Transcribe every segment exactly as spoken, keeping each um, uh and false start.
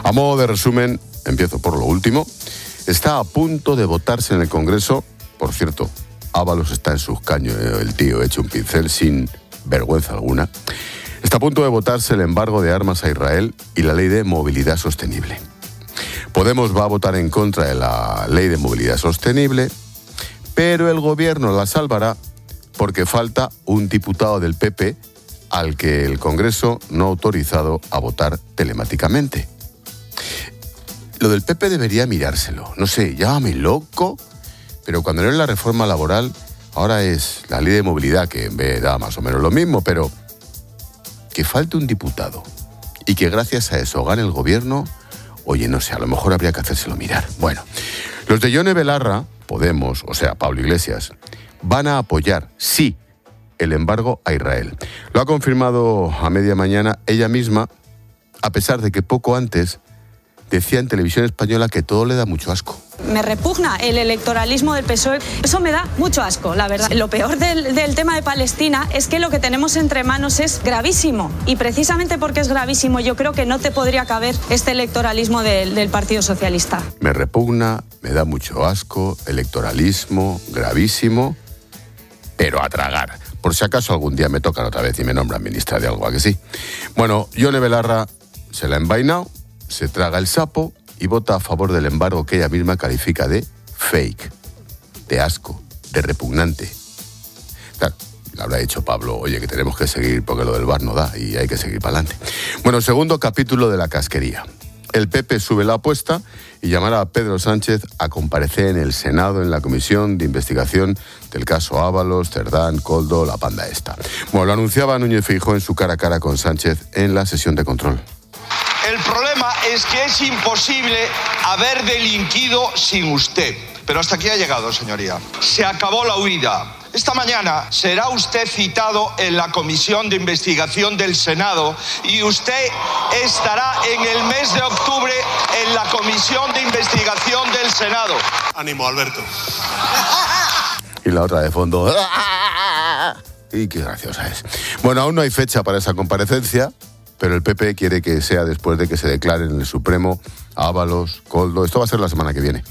A modo de resumen, empiezo por lo último. Está a punto de votarse en el Congreso, por cierto, Ábalos está en su escaño, el tío hecho un pincel sin vergüenza alguna. Está a punto de votarse el embargo de armas a Israel y la ley de movilidad sostenible. Podemos va a votar en contra de la ley de movilidad sostenible, pero el gobierno la salvará porque falta un diputado del P P al que el Congreso no ha autorizado a votar telemáticamente. Lo del P P debería mirárselo. No sé, llámame loco, pero cuando no es la reforma laboral, ahora es la ley de movilidad, que en vez da más o menos lo mismo, pero que falte un diputado y que gracias a eso gane el gobierno, oye, no sé, a lo mejor habría que hacérselo mirar. Bueno, los de Yone Belarra, Podemos, o sea, Pablo Iglesias, van a apoyar, sí, el embargo a Israel. Lo ha confirmado a media mañana ella misma, a pesar de que poco antes decía en Televisión Española que todo le da mucho asco. Me repugna el electoralismo del P S O E. Eso me da mucho asco, la verdad. Lo peor del, del tema de Palestina es que lo que tenemos entre manos es gravísimo. Y precisamente porque es gravísimo, yo creo que no te podría caber este electoralismo del, del Partido Socialista. Me repugna, me da mucho asco, electoralismo, gravísimo, pero a tragar. Por si acaso algún día me tocan otra vez y me nombran ministra de algo, ¿a que sí? Bueno, Yone Belarra se la ha envainado, se traga el sapo y vota a favor del embargo que ella misma califica de fake, de asco, de repugnante. Claro, le habrá dicho Pablo, oye, que tenemos que seguir porque lo del bar no da y hay que seguir para adelante. Bueno, segundo capítulo de la casquería. El P P sube la apuesta y llamará a Pedro Sánchez a comparecer en el Senado en la comisión de investigación del caso Ábalos, Cerdán, Koldo, la panda esta. Bueno, lo anunciaba Núñez Feijóo en su cara a cara con Sánchez en la sesión de control. El problema es que es imposible haber delinquido sin usted. Pero hasta aquí ha llegado, señoría. Se acabó la huida. Esta mañana será usted citado en la comisión de investigación del Senado y usted estará en el mes de octubre en la comisión de investigación del Senado. Ánimo, Alberto. Y la otra de fondo. Y qué graciosa es. Bueno, aún no hay fecha para esa comparecencia, pero el P P quiere que sea después de que se declaren en el Supremo Ábalos, Koldo. Esto va a ser la semana que viene.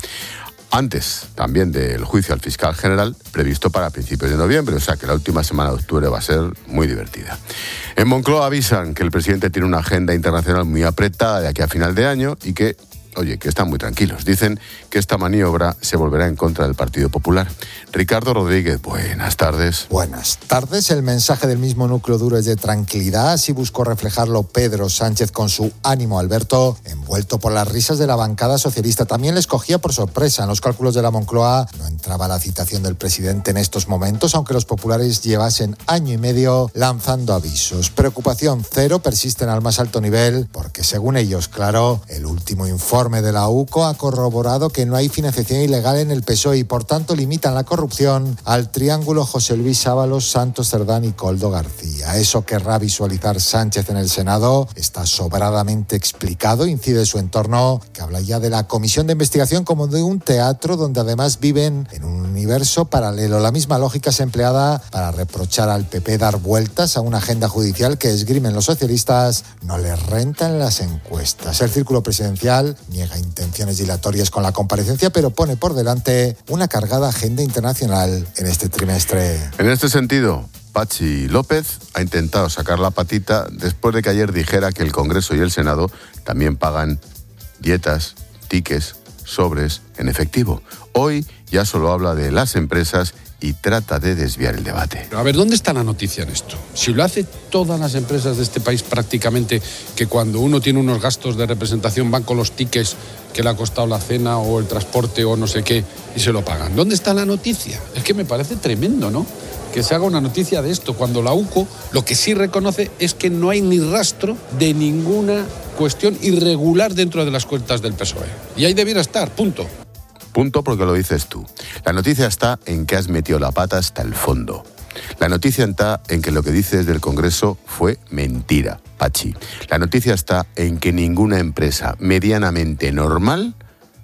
Antes también del juicio al fiscal general, previsto para principios de noviembre, o sea que la última semana de octubre va a ser muy divertida. En Moncloa avisan que el presidente tiene una agenda internacional muy apretada de aquí a final de año y que, oye, que están muy tranquilos. Dicen que esta maniobra se volverá en contra del Partido Popular. Ricardo Rodríguez, buenas tardes. Buenas tardes. El mensaje del mismo núcleo duro es de tranquilidad. Así buscó reflejarlo Pedro Sánchez con su ánimo Alberto, envuelto por las risas de la bancada socialista. También les cogía por sorpresa. En los cálculos de la Moncloa no entraba la citación del presidente en estos momentos, aunque los populares llevasen año y medio lanzando avisos. Preocupación cero, persisten al más alto nivel, porque según ellos, claro, el último informe de la U C O ha corroborado que no hay financiación ilegal en el P S O E y por tanto limitan la corrupción al triángulo José Luis Ábalos, Santos Cerdán y Koldo García. Eso querrá visualizar Sánchez en el Senado está sobradamente explicado, incide su entorno, que habla ya de la comisión de investigación como de un teatro donde además viven en un universo paralelo. La misma lógica es empleada para reprochar al P P dar vueltas a una agenda judicial que esgrimen los socialistas no les renta en las encuestas. El círculo presidencial niega intenciones dilatorias con la comparecencia, pero pone por delante una cargada agenda internacional en este trimestre. En este sentido, Patxi López ha intentado sacar la patita después de que ayer dijera que el Congreso y el Senado también pagan dietas, tickets, sobres en efectivo. Hoy ya solo habla de las empresas y trata de desviar el debate. A ver, ¿dónde está la noticia en esto? Si lo hace todas las empresas de este país prácticamente, que cuando uno tiene unos gastos de representación van con los tickets que le ha costado la cena o el transporte o no sé qué y se lo pagan. ¿Dónde está la noticia? Es que me parece tremendo, ¿no? Que se haga una noticia de esto, cuando la U C O lo que sí reconoce es que no hay ni rastro de ninguna cuestión irregular dentro de las cuentas del P S O E. Y ahí debiera estar, punto. Punto porque lo dices tú. La noticia está en que has metido la pata hasta el fondo. La noticia está en que lo que dices del Congreso fue mentira, Patxi. La noticia está en que ninguna empresa medianamente normal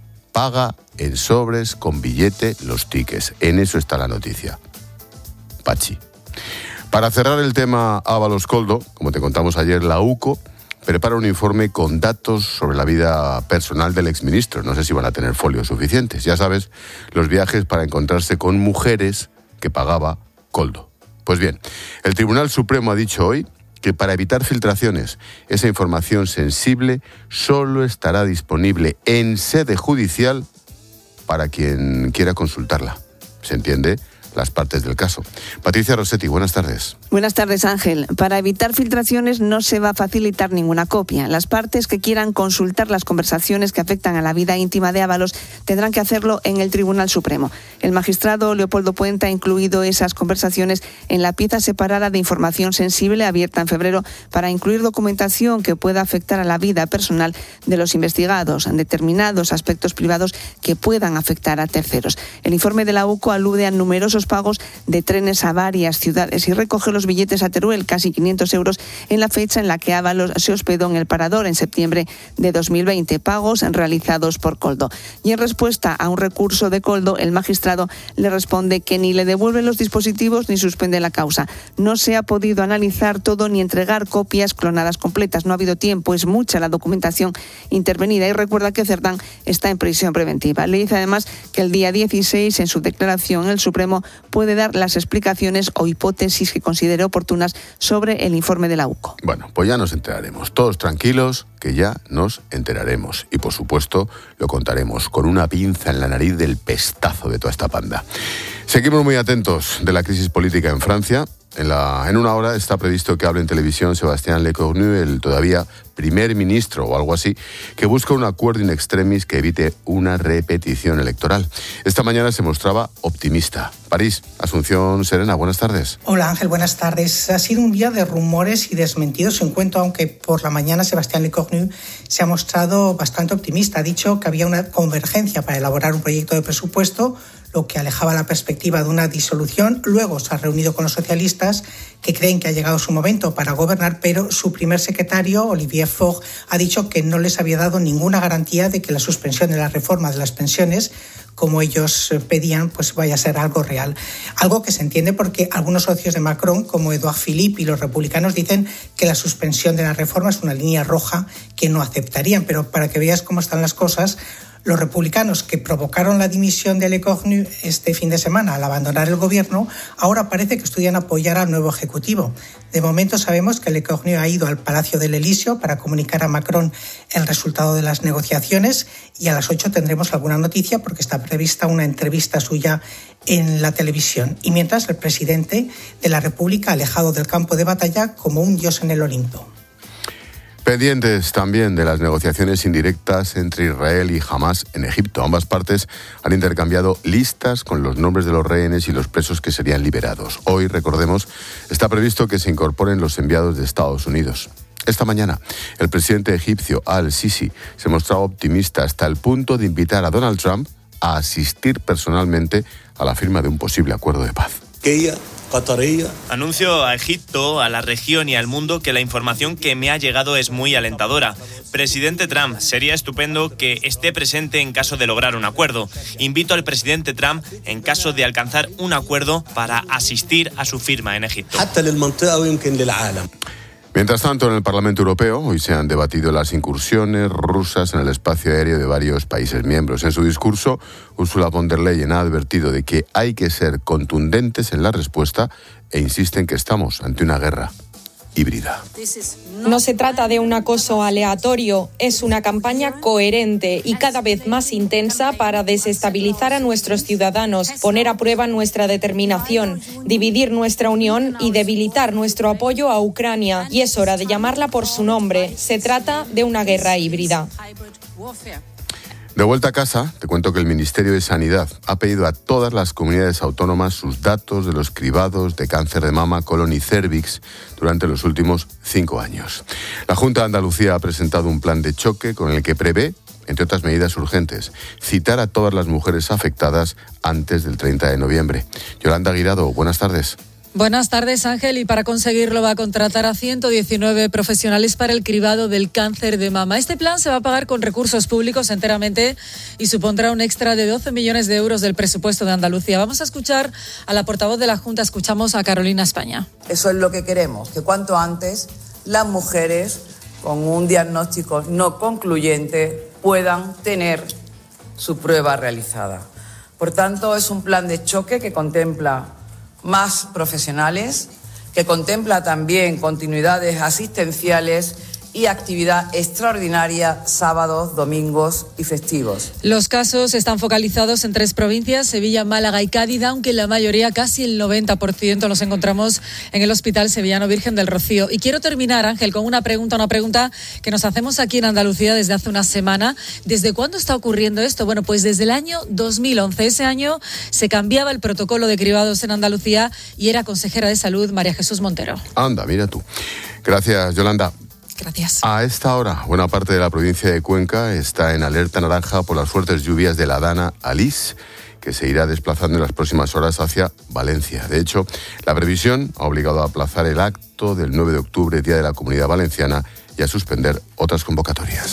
paga en sobres con billete los tickets. En eso está la noticia, Patxi. Para cerrar el tema Ábalos Koldo, como te contamos ayer, la U C O prepara un informe con datos sobre la vida personal del exministro. No sé si van a tener folios suficientes. Ya sabes, los viajes para encontrarse con mujeres que pagaba Koldo. Pues bien, el Tribunal Supremo ha dicho hoy que para evitar filtraciones, esa información sensible solo estará disponible en sede judicial para quien quiera consultarla. ¿Se entiende? Las partes del caso. Patricia Rossetti, buenas tardes. Buenas tardes, Ángel. Para evitar filtraciones no se va a facilitar ninguna copia. Las partes que quieran consultar las conversaciones que afectan a la vida íntima de Ábalos tendrán que hacerlo en el Tribunal Supremo. El magistrado Leopoldo Puente ha incluido esas conversaciones en la pieza separada de información sensible abierta en febrero para incluir documentación que pueda afectar a la vida personal de los investigados, en determinados aspectos privados que puedan afectar a terceros. El informe de la U C O alude a numerosos pagos de trenes a varias ciudades y recoge los billetes a Teruel, casi quinientos euros, en la fecha en la que Ábalos se hospedó en el Parador en septiembre de dos mil veinte, pagos realizados por Koldo. Y en respuesta a un recurso de Koldo, el magistrado le responde que ni le devuelve los dispositivos ni suspende la causa. No se ha podido analizar todo ni entregar copias clonadas completas. No ha habido tiempo, es mucha la documentación intervenida, y recuerda que Cerdán está en prisión preventiva. Le dice además que el día dieciséis, en su declaración, el Supremo puede dar las explicaciones o hipótesis que considere oportunas sobre el informe de la U C O. Bueno, pues ya nos enteraremos. Todos tranquilos, que ya nos enteraremos. Y por supuesto, lo contaremos con una pinza en la nariz del pestazo de toda esta panda. Seguimos muy atentos de la crisis política en Francia. En, la, en una hora está previsto que hable en televisión Sébastien Lecornu, el todavía primer ministro o algo así, que busca un acuerdo in extremis que evite una repetición electoral. Esta mañana se mostraba optimista. París, Asunción Serena, buenas tardes. Hola Ángel, buenas tardes. Ha sido un día de rumores y desmentidos en cuanto, aunque por la mañana Sébastien Lecornu se ha mostrado bastante optimista. Ha dicho que había una convergencia para elaborar un proyecto de presupuesto, lo que alejaba la perspectiva de una disolución. Luego se ha reunido con los socialistas, que creen que ha llegado su momento para gobernar, pero su primer secretario, Olivier Faure, ha dicho que no les había dado ninguna garantía de que la suspensión de la reforma de las pensiones, como ellos pedían, pues vaya a ser algo real. Algo que se entiende porque algunos socios de Macron, como Edouard Philippe y los republicanos, dicen que la suspensión de la reforma es una línea roja que no aceptarían. Pero para que veas cómo están las cosas, los republicanos, que provocaron la dimisión de Lecornu este fin de semana al abandonar el gobierno, ahora parece que estudian apoyar al nuevo ejecutivo. De momento sabemos que Lecornu ha ido al Palacio del Elíseo para comunicar a Macron el resultado de las negociaciones, y a las ocho tendremos alguna noticia porque está prevista una entrevista suya en la televisión. Y mientras, el presidente de la República alejado del campo de batalla como un dios en el Olimpo. Pendientes también de las negociaciones indirectas entre Israel y Hamás en Egipto. Ambas partes han intercambiado listas con los nombres de los rehenes y los presos que serían liberados. Hoy, recordemos, está previsto que se incorporen los enviados de Estados Unidos. Esta mañana, el presidente egipcio Al-Sisi se mostraba optimista hasta el punto de invitar a Donald Trump a asistir personalmente a la firma de un posible acuerdo de paz. Anuncio a Egipto, a la región y al mundo que la información que me ha llegado es muy alentadora. Presidente Trump, sería estupendo que esté presente en caso de lograr un acuerdo. Invito al presidente Trump, en caso de alcanzar un acuerdo, para asistir a su firma en Egipto. Mientras tanto, en el Parlamento Europeo hoy se han debatido las incursiones rusas en el espacio aéreo de varios países miembros. En su discurso, Ursula von der Leyen ha advertido de que hay que ser contundentes en la respuesta e insiste en que estamos ante una guerra híbrida. No se trata de un acoso aleatorio, es una campaña coherente y cada vez más intensa para desestabilizar a nuestros ciudadanos, poner a prueba nuestra determinación, dividir nuestra unión y debilitar nuestro apoyo a Ucrania. Y es hora de llamarla por su nombre. Se trata de una guerra híbrida. De vuelta a casa, te cuento que el Ministerio de Sanidad ha pedido a todas las comunidades autónomas sus datos de los cribados de cáncer de mama, colon y cérvix durante los últimos cinco años. La Junta de Andalucía ha presentado un plan de choque con el que prevé, entre otras medidas urgentes, citar a todas las mujeres afectadas antes del treinta de noviembre. Yolanda Guirado, buenas tardes. Buenas tardes, Ángel, y para conseguirlo va a contratar a ciento diecinueve profesionales para el cribado del cáncer de mama. Este plan se va a pagar con recursos públicos enteramente y supondrá un extra de doce millones de euros del presupuesto de Andalucía. Vamos a escuchar a la portavoz de la Junta, escuchamos a Carolina España. Eso es lo que queremos, que cuanto antes las mujeres con un diagnóstico no concluyente puedan tener su prueba realizada. Por tanto, es un plan de choque que contempla más profesionales, que contempla también continuidades asistenciales y actividad extraordinaria sábados, domingos y festivos. Los casos están focalizados en tres provincias, Sevilla, Málaga y Cádiz, aunque la mayoría, casi el noventa por ciento, los encontramos en el Hospital Sevillano Virgen del Rocío. Y quiero terminar, Ángel, con una pregunta, una pregunta que nos hacemos aquí en Andalucía desde hace una semana. ¿Desde cuándo está ocurriendo esto? Bueno, pues desde el año dos mil once. Ese año se cambiaba el protocolo de cribados en Andalucía y era consejera de Salud María Jesús Montero. Anda, mira tú. Gracias, Yolanda. Gracias. A esta hora, buena parte de la provincia de Cuenca está en alerta naranja por las fuertes lluvias de la Dana Alís, que se irá desplazando en las próximas horas hacia Valencia. De hecho, la previsión ha obligado a aplazar el acto del nueve de octubre, Día de la Comunidad Valenciana, y a suspender otras convocatorias.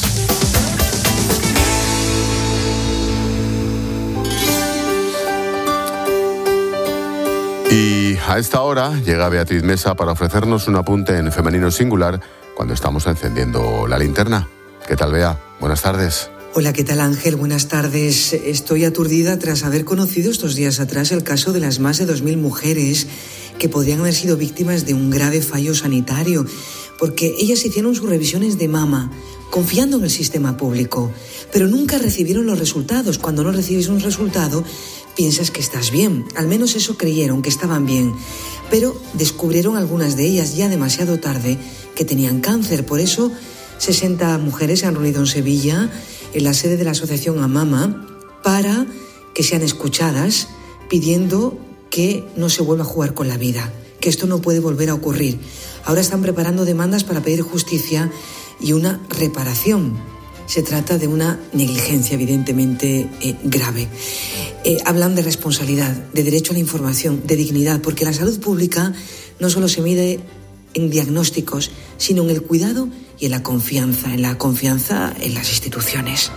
Y a esta hora llega Beatriz Mesa para ofrecernos un apunte en femenino singular cuando estamos encendiendo la linterna. ¿Qué tal, Bea? Buenas tardes. Hola, ¿qué tal, Ángel? Buenas tardes. Estoy aturdida tras haber conocido estos días atrás el caso de las más de dos mil mujeres que podrían haber sido víctimas de un grave fallo sanitario, porque ellas hicieron sus revisiones de mama confiando en el sistema público, pero nunca recibieron los resultados. Cuando no recibes un resultado, piensas que estás bien. Al menos eso creyeron, que estaban bien. Pero descubrieron algunas de ellas ya demasiado tarde que tenían cáncer. Por eso, sesenta mujeres se han reunido en Sevilla, en la sede de la asociación Amama, para que sean escuchadas, pidiendo que no se vuelva a jugar con la vida, que esto no puede volver a ocurrir. Ahora están preparando demandas para pedir justicia y una reparación. Se trata de una negligencia evidentemente eh, grave. Eh, hablan de responsabilidad, de derecho a la información, de dignidad, porque la salud pública no solo se mide en diagnósticos, sino en el cuidado y en la confianza, en la confianza en las instituciones.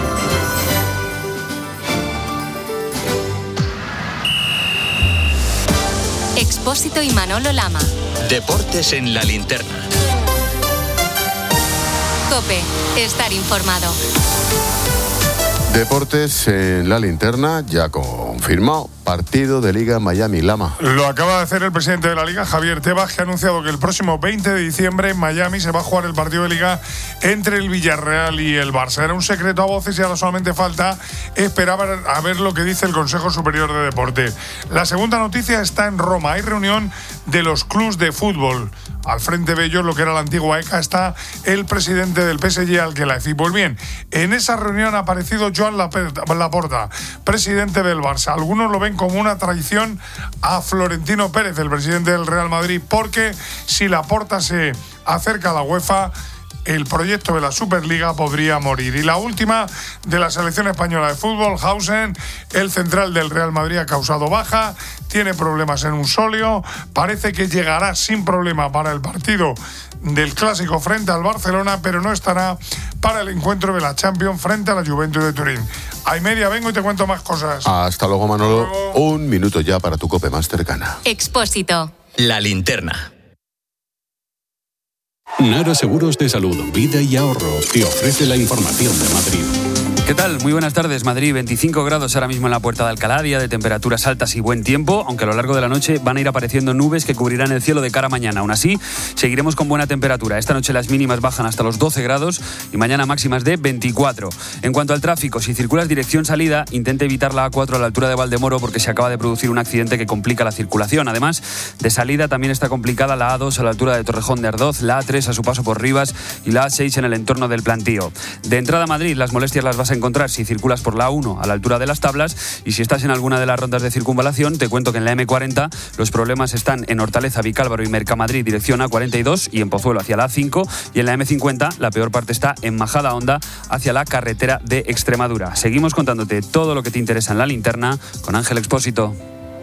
Expósito y Manolo Lama. Deportes en la linterna. COPE, estar informado. Deportes en la linterna, ya confirmado, partido de Liga Miami-Lama. Lo acaba de hacer el presidente de la Liga, Javier Tebas, que ha anunciado que el próximo veinte de diciembre en Miami se va a jugar el partido de Liga entre el Villarreal y el Barça. Era un secreto a voces y ahora solamente falta esperar a ver lo que dice el Consejo Superior de Deporte. La segunda noticia está en Roma. Hay reunión de los clubs de fútbol. Al frente de ellos, lo que era la antigua E C A, está el presidente del P S G, al que la Pues bien, en esa reunión ha aparecido Joan Laporta, presidente del Barça. Algunos lo ven como una traición a Florentino Pérez, el presidente del Real Madrid, porque si Laporta se acerca a la UEFA, el proyecto de la Superliga podría morir. Y la última, de la selección española de fútbol, Hausen, el central del Real Madrid, ha causado baja, tiene problemas en un sóleo, parece que llegará sin problema para el partido del Clásico frente al Barcelona, pero no estará para el encuentro de la Champions frente a la Juventus de Turín. A y media vengo y te cuento más cosas. Hasta luego, Manolo. Hasta luego. Un minuto ya para tu COPE más cercana. Expósito. La linterna. Nara Seguros de Salud, Vida y Ahorro te ofrece la información de Madrid. ¿Qué tal? Muy buenas tardes. Madrid, veinticinco grados ahora mismo en la Puerta de Alcalá, día de temperaturas altas y buen tiempo, aunque a lo largo de la noche van a ir apareciendo nubes que cubrirán el cielo de cara a mañana. Aún así, seguiremos con buena temperatura. Esta noche las mínimas bajan hasta los doce grados y mañana máximas de veinticuatro. En cuanto al tráfico, si circulas dirección salida, intente evitar la A cuatro a la altura de Valdemoro porque se acaba de producir un accidente que complica la circulación. Además, de salida también está complicada la A dos a la altura de Torrejón de Ardoz, la A tres a su paso por Rivas y la A seis en el entorno del Plantío. De entrada a Madrid, las molestias las vas a encontrar si circulas por la A uno a la altura de las Tablas, y si estás en alguna de las rondas de circunvalación, te cuento que en la eme cuarenta los problemas están en Hortaleza, Vicálvaro y Mercamadrid dirección A cuarenta y dos y en Pozuelo hacia la A cinco, y en la eme cincuenta la peor parte está en Majada Honda hacia la carretera de Extremadura. Seguimos contándote todo lo que te interesa en la linterna con Ángel Expósito.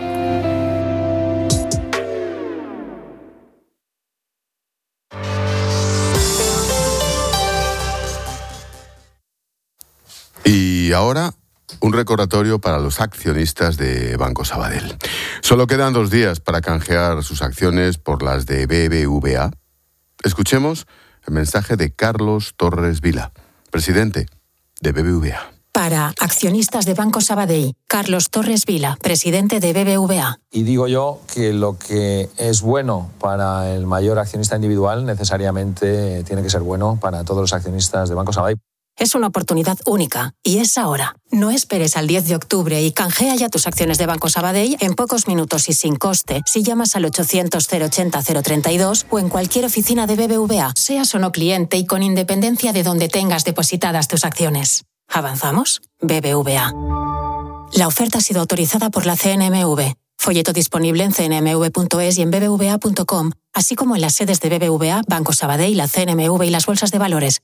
Y ahora, un recordatorio para los accionistas de Banco Sabadell. Solo quedan dos días para canjear sus acciones por las de be be ve a. Escuchemos El mensaje de Carlos Torres Vila, presidente de B B V A. Para accionistas de Banco Sabadell, Carlos Torres Vila, presidente de B B V A. Y digo yo que lo que es bueno para el mayor accionista individual necesariamente tiene que ser bueno para todos los accionistas de Banco Sabadell. Es una oportunidad única y es ahora. No esperes al diez de octubre y canjea ya tus acciones de Banco Sabadell en pocos minutos y sin coste si llamas al ochocientos cero ochenta cero treinta y dos o en cualquier oficina de B B V A, seas o no cliente y con independencia de donde tengas depositadas tus acciones. ¿Avanzamos? B B V A. La oferta ha sido autorizada por la C N M V. Folleto disponible en c n m v punto es y en b b v a punto com, así como en las sedes de B B V A, Banco Sabadell, la C N M V y las bolsas de valores.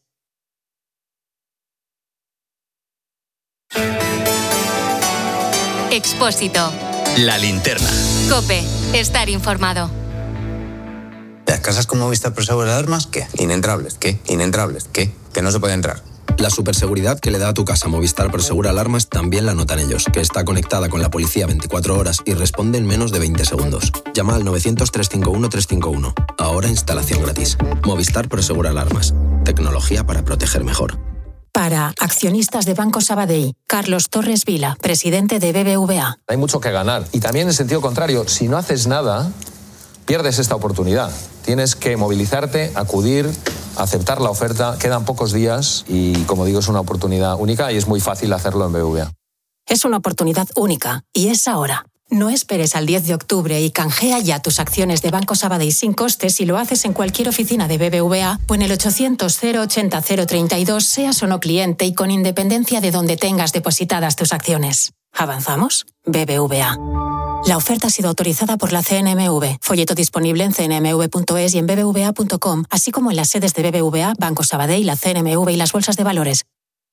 Expósito. La linterna. COPE. Estar informado. Las casas con Movistar Prosegur Alarmas, ¿qué? Inentrables, ¿qué? Inentrables, ¿qué? Que no se puede entrar. La superseguridad que le da a tu casa Movistar Prosegur Alarmas también la notan ellos, que está conectada con la policía veinticuatro horas y responde en menos de veinte segundos. Llama al novecientos, trescientos cincuenta y uno, trescientos cincuenta y uno. Ahora instalación gratis. Movistar Prosegur Alarmas. Tecnología para proteger mejor. Para accionistas de Banco Sabadell, Carlos Torres Vila, presidente de B B V A. Hay mucho que ganar. Y también en sentido contrario, si no haces nada, pierdes esta oportunidad. Tienes que movilizarte, acudir, aceptar la oferta. Quedan pocos días y, como digo, es una oportunidad única y es muy fácil hacerlo en B B V A. Es una oportunidad única y es ahora. No esperes al diez de octubre y canjea ya tus acciones de Banco Sabadell sin costes si lo haces en cualquier oficina de B B V A o en el ochocientos cero ochenta cero treinta y dos, seas o no cliente y con independencia de donde tengas depositadas tus acciones. ¿Avanzamos? B B V A. La oferta ha sido autorizada por la C N M V. Folleto disponible en c n m v punto es y en b b v a punto com, así como en las sedes de B B V A, Banco Sabadell, la C N M V y las bolsas de valores.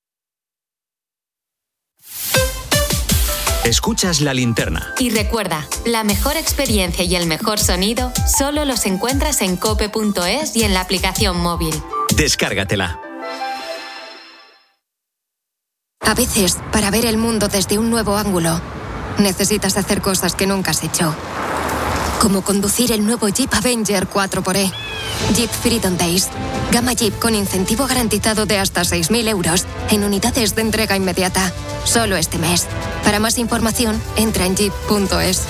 Escuchas La Linterna. Y recuerda, la mejor experiencia y el mejor sonido solo los encuentras en cope punto es y en la aplicación móvil. Descárgatela. A veces, para ver el mundo desde un nuevo ángulo, necesitas hacer cosas que nunca has hecho. Como conducir el nuevo Jeep Avenger cuatro por E. Jeep Freedom Days. Gama Jeep con incentivo garantizado de hasta seis mil euros en unidades de entrega inmediata. Solo este mes. Para más información, entra en jeep punto es.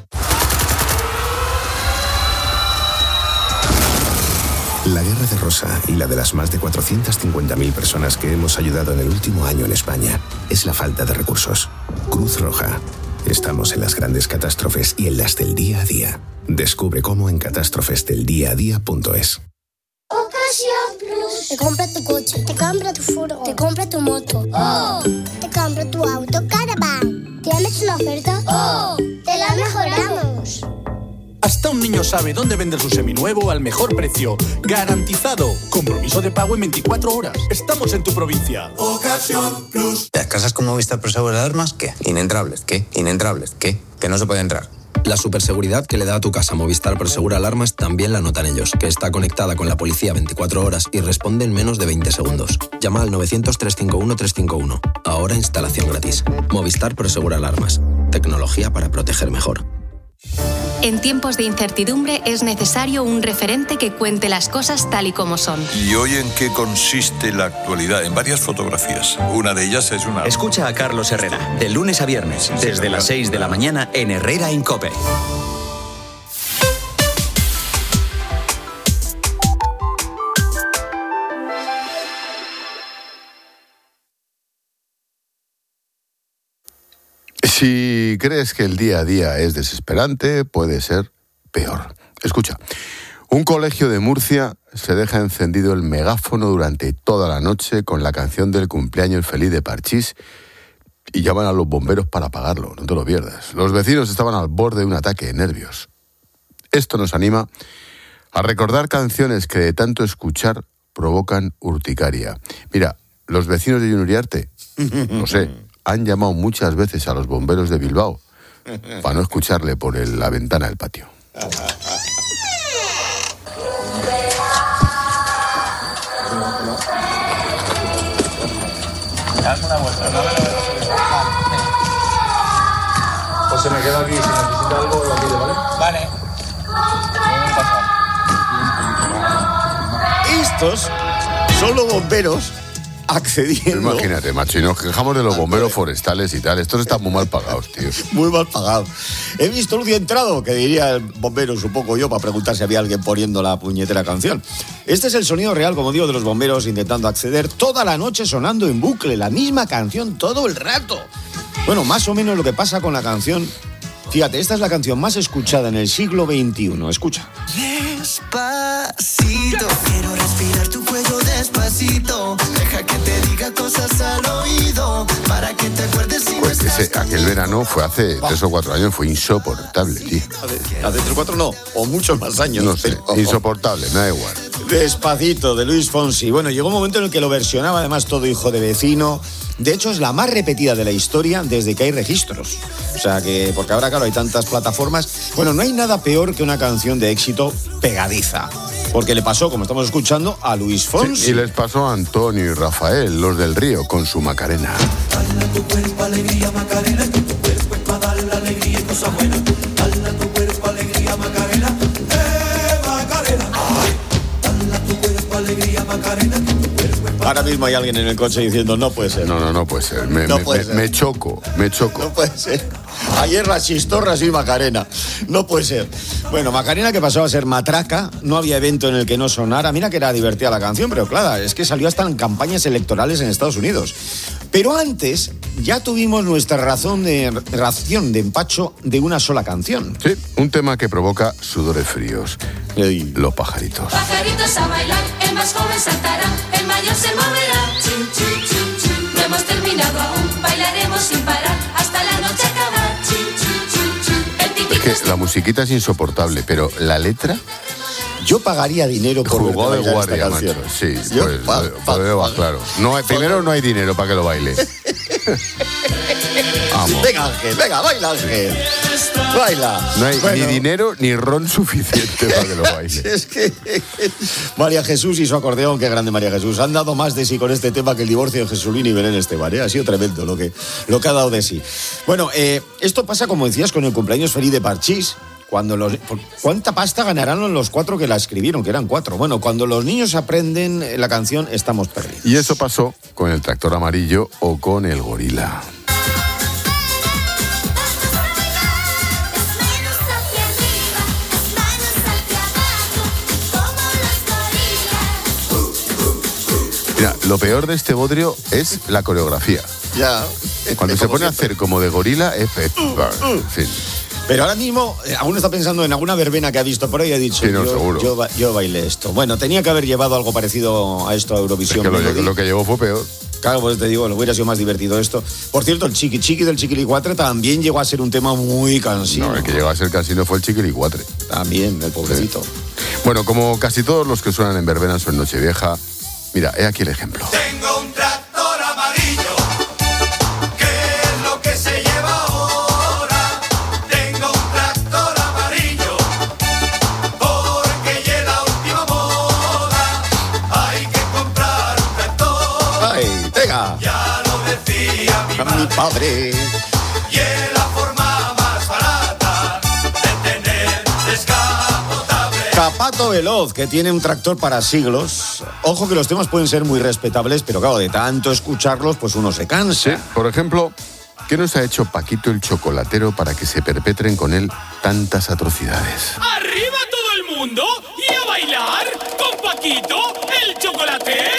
La guerra de Rosa y la de las más de cuatrocientas cincuenta mil personas que hemos ayudado en el último año en España es la falta de recursos. Cruz Roja. Estamos en las grandes catástrofes y en las del día a día. Descubre cómo en catástrofes del día a día punto es. Ocasión Plus. Te compra tu coche, te compra tu furgo, te compra tu moto. ¡Oh! Te compra tu auto Caravan. ¿Tienes una oferta? ¡Oh! ¡Te la mejoramos! Hasta un niño sabe dónde vender su seminuevo al mejor precio. ¡Garantizado! Compromiso de pago en veinticuatro horas. Estamos en tu provincia. Ocasión Plus. Las casas con Movistar Prosegur Alarmas, ¿qué? Inentrables, ¿qué? Inentrables, ¿qué? Que no se puede entrar. La superseguridad que le da a tu casa Movistar Prosegur Alarmas también la notan ellos, que está conectada con la policía veinticuatro horas y responde en menos de veinte segundos. Llama al novecientos, trescientos cincuenta y uno, trescientos cincuenta y uno. Ahora instalación gratis. Movistar Prosegur Alarmas. Tecnología para proteger mejor. En tiempos de incertidumbre es necesario un referente que cuente las cosas tal y como son. ¿Y hoy en qué consiste la actualidad? En varias fotografías. Una de ellas es una... Escucha a Carlos Herrera, de lunes a viernes, desde las seis de la mañana en Herrera en COPE. Si crees que el día a día es desesperante, puede ser peor. Escucha, un colegio de Murcia se deja encendido el megáfono durante toda la noche con la canción del cumpleaños feliz de Parchís y llaman a los bomberos para apagarlo, no te lo pierdas. Los vecinos estaban al borde de un ataque de nervios. Esto nos anima a recordar canciones que de tanto escuchar provocan urticaria. Mira, los vecinos de Yunuriarte, no sé, han llamado muchas veces a los bomberos de Bilbao para no escucharle por el, la ventana del patio. Haz una vuelta, ¿no? Pues se me queda aquí, si necesita algo lo pido, ¿vale? Vale. Y estos son los bomberos accediendo. Imagínate, macho, y nos quejamos de los bomberos forestales y tal. Estos están muy mal pagados, tío. Muy mal pagados. He visto luz y entrado, que diría el bombero, supongo yo, para preguntar si había alguien poniendo la puñetera canción. Este es el sonido real, como digo, de los bomberos intentando acceder toda la noche sonando en bucle, la misma canción todo el rato. Bueno, más o menos lo que pasa con la canción. Fíjate, esta es la canción más escuchada en el siglo veintiuno. Escucha. Despacito, quiero respirar tu cuello despacito. Deja que te diga cosas al oído para que te acuerdes si Pues ese, aquel verano fue hace tres o cuatro años, fue insoportable, tío. Hace tres o cuatro no, o muchos más años. No sé, pero, insoportable, me da igual. Despacito, de Luis Fonsi. Bueno, llegó un momento en el que lo versionaba además todo hijo de vecino. De hecho, es la más repetida de la historia desde que hay registros. O sea que, porque ahora, claro, hay tantas plataformas. Bueno, no hay nada peor que una canción de éxito pegadiza. Porque le pasó, como estamos escuchando, a Luis Fonsi. Sí, y les pasó a Antonio y Rafael, los del Río, con su Macarena. Dale tu cuerpo alegría, Macarena, que tu cuerpo es para darle alegría y cosas buenas. Dale tu cuerpo alegría, Macarena, eh, Macarena. Dale tu cuerpo alegría, Macarena, que tu cuerpo es para... Ahora mismo hay alguien en el coche diciendo, no puede ser. No, no, no puede ser. Me, no me, puede me, ser. me choco, me choco. No puede ser. Ayer las chistorras y Macarena. No puede ser. Bueno, Macarena, que pasó a ser matraca, no había evento en el que no sonara. Mira que era divertida la canción, pero claro, es que salió hasta en campañas electorales en Estados Unidos. Pero antes ya tuvimos nuestra razón de, ración de empacho de una sola canción. Sí, un tema que provoca sudores fríos. Ey. Los pajaritos. Pajaritos a bailar, el más joven saltará, el mayor se moverá. Chin, chin, chin, chin. No hemos terminado aún, bailaremos sin parar hasta la noche acabar. Chin, chin, chin, chin. El titito Es que la musiquita es insoportable, pero la letra... Yo pagaría dinero por Jugó de guardia, macho. Sí, Yo, pues, pa, pa, pues, va, pa, claro. No hay, primero no hay dinero para que lo baile. Vamos. Venga, Ángel, venga, baila, Ángel. Baila. No hay Bueno. ni dinero ni ron suficiente para que lo baile. Es que María Jesús y su acordeón, qué grande María Jesús. Han dado más de sí con este tema que el divorcio de Jesulín y Belén Esteban, ¿eh? Ha sido tremendo lo que, lo que ha dado de sí. Bueno, eh, esto pasa, como decías, con el cumpleaños feliz de Parchís. Cuando los, ¿Cuánta pasta ganarán los cuatro que la escribieron? Que eran cuatro. Bueno, cuando los niños aprenden la canción, estamos perdidos. Y eso pasó con el tractor amarillo o con el gorila. Mira, lo peor de este bodrio es la coreografía. Ya. Cuando se pone a hacer como de gorila, es... En fin. Pero ahora mismo, eh, aún está pensando en alguna verbena que ha visto por ahí y ha dicho, Sí, no, yo, seguro. yo, ba- yo bailé esto. Bueno, tenía que haber llevado algo parecido a esto a Eurovisión. Es que lo, Melody. lo que llevó fue peor. Claro, pues te digo, lo hubiera sido más divertido esto. Por cierto, el chiqui chiqui del Chiquilicuatre también llegó a ser un tema muy cansino. No, el que llegó a ser cansino fue el Chiquilicuatre. También, el pobrecito. Sí. Bueno, como casi todos los que suenan en verbenas o en Nochevieja, mira, he aquí el ejemplo. Tengo un tractor amarillo, ¿qué es lo que se lleva ahora? Tengo un tractor amarillo, porque llega la última moda. Hay que comprar un tractor. ¡Ay, venga! Ya lo decía mi A madre. mi padre. Y es la forma más barata de tener descapotable. Capato Veloz, que tiene un tractor para siglos. Ojo que los temas pueden ser muy respetables, pero claro, de tanto escucharlos, pues uno se cansa. Sí, por ejemplo, ¿qué nos ha hecho Paquito el chocolatero para que se perpetren con él tantas atrocidades? ¡Arriba todo el mundo! ¡Y a bailar con Paquito, el chocolatero!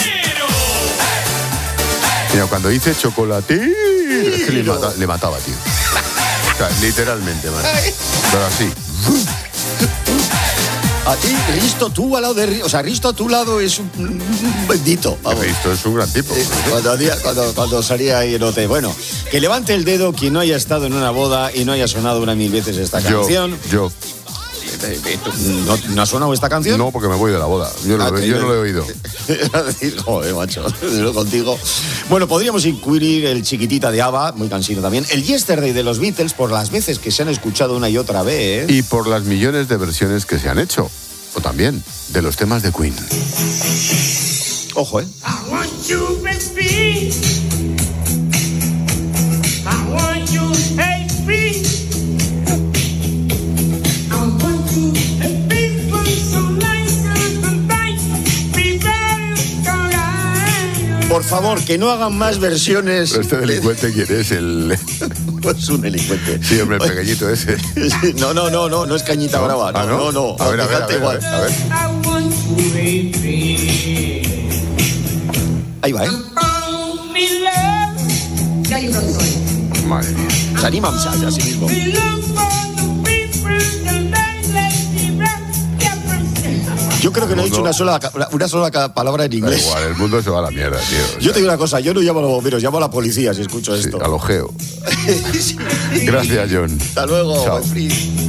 Mira, cuando dice chocolatero, es que le, mata- le mataba, tío. O sea, literalmente, man. Pero así. A ti, Risto, tú al lado de Risto. O sea, Risto a tu lado es un, un bendito. Vamos. Risto es un gran tipo. Eh, Cuando, hacía- cuando, cuando salía ahí en O T. Bueno, que levante el dedo quien no haya estado en una boda y no haya sonado una mil veces esta Yo, canción. yo. Eh, eh, ¿tú- ¿No, ¿No ha sonado esta canción? No, porque me voy de la boda. Yo, Ah, lo, que yo yo- no lo he oído. Joder, macho, yo contigo. Bueno, podríamos incluir el Chiquitita de ABBA, muy cansino también. El Yesterday de los Beatles, por las veces que se han escuchado una y otra vez. Y por las millones de versiones que se han hecho. O también de los temas de Queen. Ojo, ¿eh? I want you, baby. I want you, baby. I want you, baby, so nice and nice. favor, que no hagan más versiones. ¿Pero este delincuente quién es? El... Pues un delincuente. Sí, hombre, el pequeñito ese. No, no, no, no, no es Cañita ¿No? Brava. No, ¿Ah, no? no, no. A ver, a ver, a ver, igual. a ver, a ver. Ahí va, ¿eh? Madre mía. Se animan a sí mismo. Yo creo que no he dicho una sola, una sola palabra en inglés. Da igual, el mundo se va a la mierda, tío. O sea, yo te digo una cosa, yo no llamo a los bomberos, llamo a la policía si escucho sí, esto. al ojeo. Sí. Gracias, John. Hasta luego, chao. Free.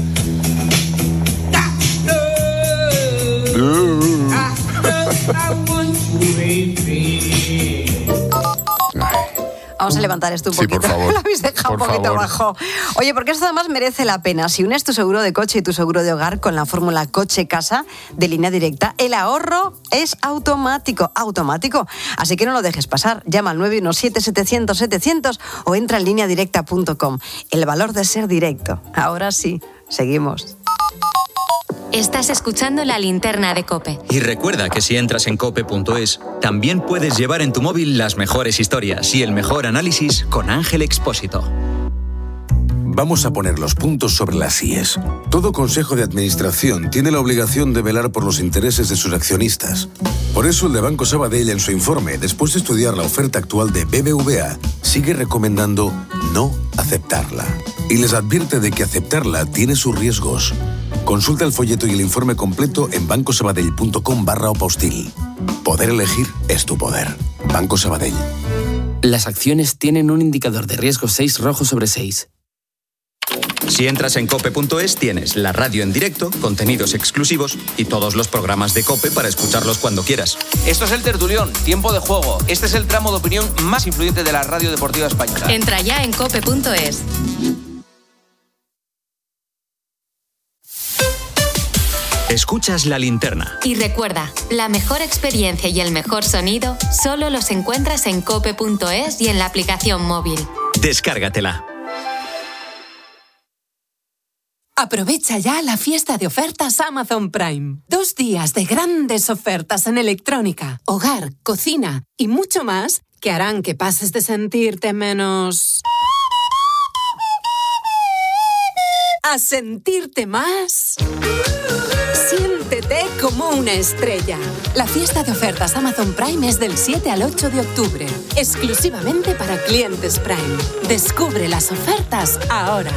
Vamos a levantar esto un Sí, poquito. por favor. Lo habéis dejado Por un poquito favor. abajo. Oye, porque esto además merece la pena. Si unes tu seguro de coche y tu seguro de hogar con la fórmula coche-casa de Línea Directa, el ahorro es automático. Automático. Así que no lo dejes pasar. Llama al nueve uno siete, setecientos, setecientos o entra en línea directa punto com. El valor de ser directo. Ahora sí, seguimos. Estás escuchando La Linterna de COPE. Y recuerda que si entras en cope punto es, también puedes llevar en tu móvil las mejores historias y el mejor análisis con Ángel Expósito. Vamos a poner los puntos sobre las íes. Todo consejo de administración tiene la obligación de velar por los intereses de sus accionistas. Por eso el de Banco Sabadell, en su informe, después de estudiar la oferta actual de B B V A, sigue recomendando no aceptarla. Y les advierte de que aceptarla tiene sus riesgos. Consulta el folleto y el informe completo en bancosabadell.com barra opostil. Poder elegir es tu poder. Banco Sabadell. Las acciones tienen un indicador de riesgo seis rojo sobre seis. Si entras en cope punto es, tienes la radio en directo, contenidos exclusivos y todos los programas de COPE para escucharlos cuando quieras. Esto es el Tertulión, tiempo de juego. Este es el tramo de opinión más influyente de la radio deportiva española. Entra ya en cope punto es. Escuchas La Linterna. Y recuerda, la mejor experiencia y el mejor sonido solo los encuentras en cope punto es y en la aplicación móvil. Descárgatela. Aprovecha ya la fiesta de ofertas Amazon Prime. Dos días de grandes ofertas en electrónica, hogar, cocina y mucho más que harán que pases de sentirte menos a sentirte más. Siéntete como una estrella. La fiesta de ofertas Amazon Prime es del siete al ocho de octubre, exclusivamente para clientes Prime. Descubre las ofertas ahora.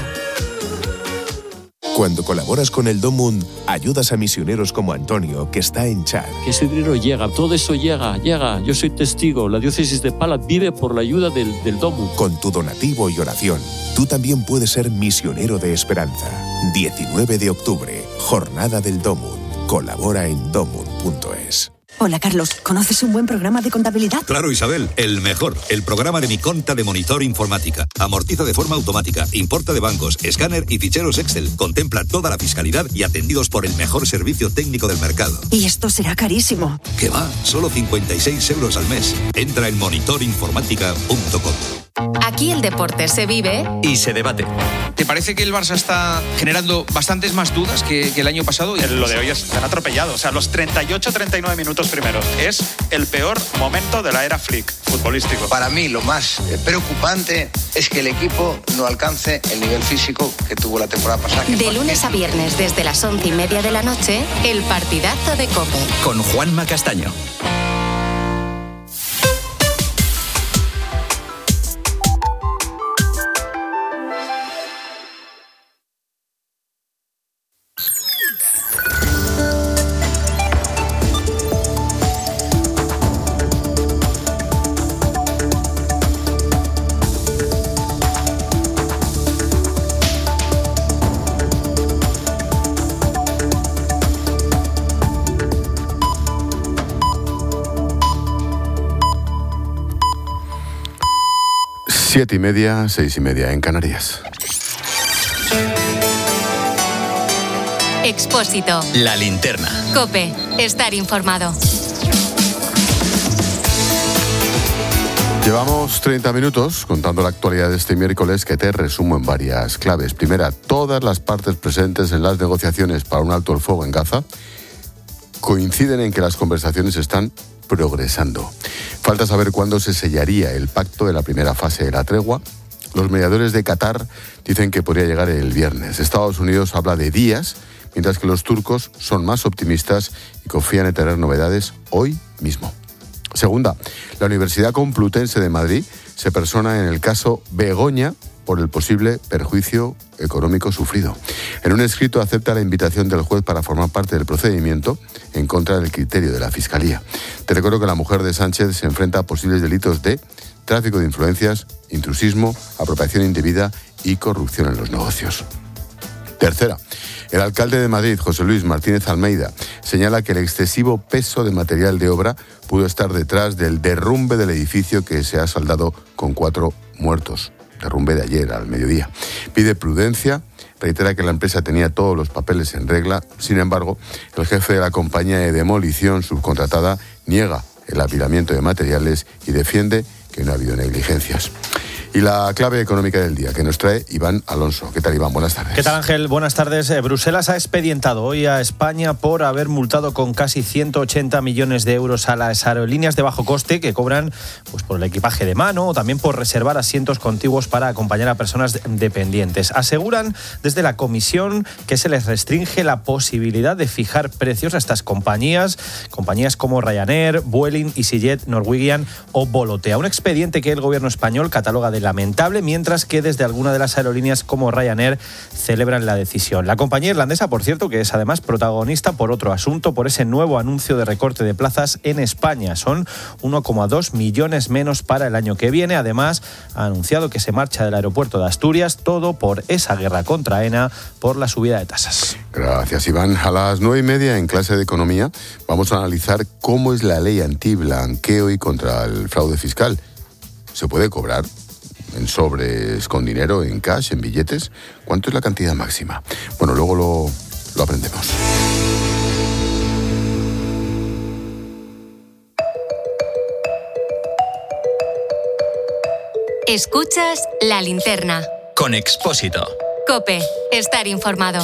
Cuando colaboras con el Domun, ayudas a misioneros como Antonio, que está en Chad. Que ese dinero llega, todo eso llega, llega. Yo soy testigo, la diócesis de Pala vive por la ayuda del, del Domun. Con tu donativo y oración, tú también puedes ser misionero de esperanza. diecinueve de octubre, Jornada del Domun. Colabora en domun punto es. Hola, Carlos. ¿Conoces un buen programa de contabilidad? Claro, Isabel, el mejor. El programa de Mi Conta de Monitor Informática. Amortiza de forma automática, importa de bancos, escáner y ficheros Excel. Contempla toda la fiscalidad y atendidos por el mejor servicio técnico del mercado. Y esto será carísimo. ¿Qué va? Solo cincuenta y seis euros al mes. Entra en monitor informática punto com. Aquí el deporte se vive y se debate. ¿Te parece que el Barça está generando bastantes más dudas que, que el año pasado? Lo de hoy es tan atropellado. O sea, los treinta y ocho treinta y nueve minutos primeros. Es el peor momento de la era Flick, futbolístico. Para mí, lo más preocupante es que el equipo no alcance el nivel físico que tuvo la temporada pasada. De lunes a viernes, desde las once y media de la noche, el partidazo de COPE. Con Juanma Castaño. Siete y media, seis y media en Canarias. Expósito. La Linterna. COPE. Estar informado. Llevamos treinta minutos contando la actualidad de este miércoles, que te resumo en varias claves. Primera, todas las partes presentes en las negociaciones para un alto el fuego en Gaza coinciden en que las conversaciones están progresando. Falta saber cuándo se sellaría el pacto de la primera fase de la tregua. Los mediadores de Qatar dicen que podría llegar el viernes. Estados Unidos habla de días, mientras que los turcos son más optimistas y confían en tener novedades hoy mismo. Segunda, la Universidad Complutense de Madrid se persona en el caso Begoña por el posible perjuicio económico sufrido. En un escrito acepta la invitación del juez para formar parte del procedimiento en contra del criterio de la Fiscalía. Te recuerdo que la mujer de Sánchez se enfrenta a posibles delitos de tráfico de influencias, intrusismo, apropiación indebida y corrupción en los negocios. Tercera, el alcalde de Madrid, José Luis Martínez Almeida, señala que el excesivo peso de material de obra pudo estar detrás del derrumbe del edificio que se ha saldado con cuatro muertos. Derrumbe de ayer al mediodía. Pide prudencia, reitera que la empresa tenía todos los papeles en regla. Sin embargo, el jefe de la compañía de demolición subcontratada niega el apilamiento de materiales y defiende que no ha habido negligencias. Y la clave económica del día que nos trae Iván Alonso. ¿Qué tal, Iván? Buenas tardes. ¿Qué tal, Ángel? Buenas tardes. Eh, Bruselas ha expedientado hoy a España por haber multado con casi ciento ochenta millones de euros a las aerolíneas de bajo coste que cobran pues, por el equipaje de mano o también por reservar asientos contiguos para acompañar a personas dependientes. Aseguran desde la Comisión que se les restringe la posibilidad de fijar precios a estas compañías, compañías como Ryanair, Vueling, EasyJet, Norwegian o Volotea. Un expediente que el gobierno español cataloga de lamentable, mientras que desde alguna de las aerolíneas como Ryanair celebran la decisión. La compañía irlandesa, por cierto, que es además protagonista por otro asunto, por ese nuevo anuncio de recorte de plazas en España. Son uno coma dos millones menos para el año que viene. Además, ha anunciado que se marcha del aeropuerto de Asturias, todo por esa guerra contra AENA, por la subida de tasas. Gracias, Iván. A las nueve y media en clase de Economía vamos a analizar cómo es la ley antiblanqueo y contra el fraude fiscal. ¿Se puede cobrar en sobres con dinero, en cash, en billetes? ¿Cuánto es la cantidad máxima? Bueno, luego lo, lo aprendemos. Escuchas La Linterna. Con Expósito. COPE. Estar informado.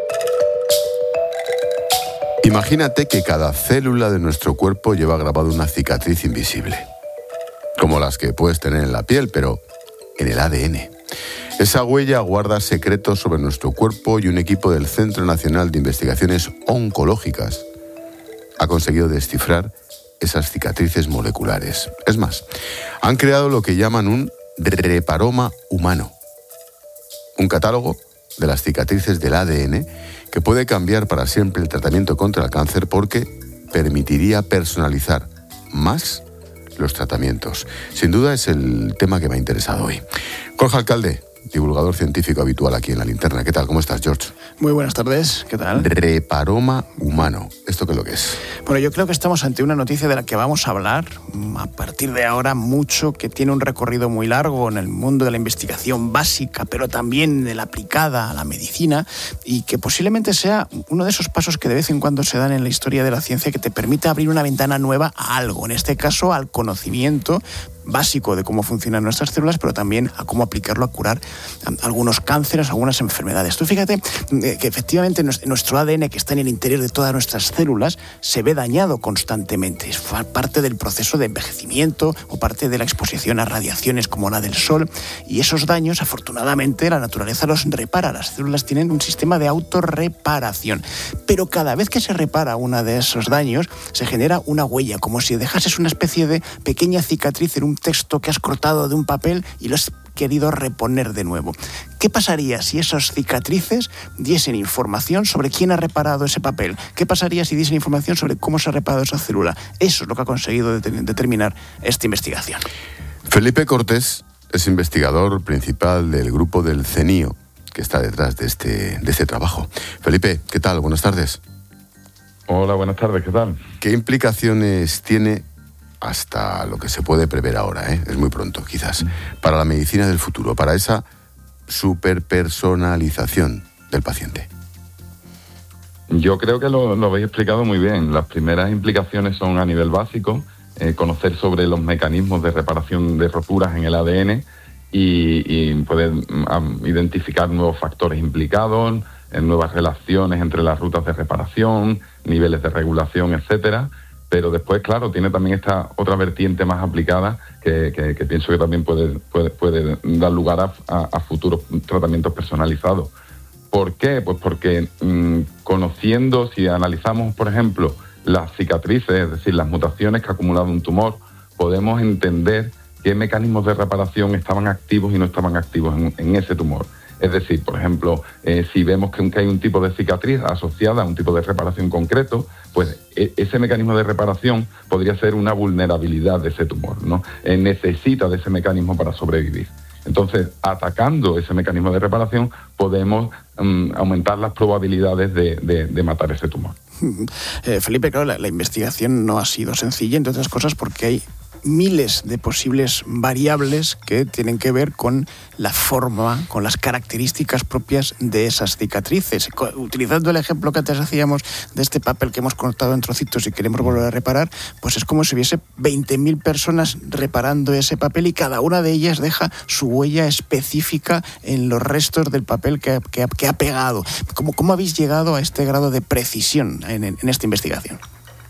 Imagínate que cada célula de nuestro cuerpo lleva grabada una cicatriz invisible, como las que puedes tener en la piel, pero en el A D N. Esa huella guarda secretos sobre nuestro cuerpo y un equipo del Centro Nacional de Investigaciones Oncológicas ha conseguido descifrar esas cicatrices moleculares. Es más, han creado lo que llaman un reparoma humano, un catálogo de las cicatrices del A D N que puede cambiar para siempre el tratamiento contra el cáncer porque permitiría personalizar más los tratamientos. Sin duda es el tema que me ha interesado hoy. Jorge Alcalde, divulgador científico habitual aquí en La Linterna. ¿Qué tal? ¿Cómo estás, George? Muy buenas tardes. ¿Qué tal? Reparoma humano. ¿Esto qué es lo que es? Bueno, yo creo que estamos ante una noticia de la que vamos a hablar a partir de ahora mucho, que tiene un recorrido muy largo en el mundo de la investigación básica, pero también de la aplicada a la medicina, y que posiblemente sea uno de esos pasos que de vez en cuando se dan en la historia de la ciencia que te permite abrir una ventana nueva a algo, en este caso al conocimiento básico de cómo funcionan nuestras células, pero también a cómo aplicarlo a curar algunos cánceres, algunas enfermedades. Tú fíjate que efectivamente nuestro A D N, que está en el interior de todas nuestras células, se ve dañado constantemente. Es parte del proceso de envejecimiento o parte de la exposición a radiaciones como la del sol, y esos daños, afortunadamente, la naturaleza los repara. Las células tienen un sistema de autorreparación, pero cada vez que se repara uno de esos daños, se genera una huella, como si dejases una especie de pequeña cicatriz en un texto que has cortado de un papel y lo has querido reponer de nuevo. ¿Qué pasaría si esas cicatrices diesen información sobre quién ha reparado ese papel? ¿Qué pasaría si diesen información sobre cómo se ha reparado esa célula? Eso es lo que ha conseguido det- determinar esta investigación. Felipe Cortés es investigador principal del grupo del CENIO, que está detrás de este, de este trabajo. Felipe, ¿qué tal? Buenas tardes. Hola, buenas tardes, ¿qué tal? ¿Qué implicaciones tiene, hasta lo que se puede prever ahora, ¿eh? Es muy pronto quizás, para la medicina del futuro, para esa superpersonalización del paciente? Yo creo que lo, lo habéis explicado muy bien. Las primeras implicaciones son a nivel básico, eh, conocer sobre los mecanismos de reparación de roturas en el A D N y, y poder um, identificar nuevos factores implicados, en nuevas relaciones entre las rutas de reparación, niveles de regulación, etcétera. Pero después, claro, tiene también esta otra vertiente más aplicada que, que, que pienso que también puede, puede, puede dar lugar a, a, a futuros tratamientos personalizados. ¿Por qué? Pues porque mmm, conociendo, si analizamos, por ejemplo, las cicatrices, es decir, las mutaciones que ha acumulado un tumor, podemos entender qué mecanismos de reparación estaban activos y no estaban activos en, en ese tumor. Es decir, por ejemplo, eh, si vemos que, que hay un tipo de cicatriz asociada a un tipo de reparación concreto, pues e- ese mecanismo de reparación podría ser una vulnerabilidad de ese tumor, ¿no? Eh, necesita de ese mecanismo para sobrevivir. Entonces, atacando ese mecanismo de reparación, podemos um, aumentar las probabilidades de, de, de matar ese tumor. Eh, Felipe, claro, la, la investigación no ha sido sencilla, entre otras cosas porque hay miles de posibles variables que tienen que ver con la forma, con las características propias de esas cicatrices. Utilizando el ejemplo que antes hacíamos de este papel que hemos cortado en trocitos y queremos volver a reparar, pues es como si hubiese veinte mil personas reparando ese papel y cada una de ellas deja su huella específica en los restos del papel que, que, que ha pegado. ¿Cómo, ¿Cómo habéis llegado a este grado de precisión en, en, en esta investigación?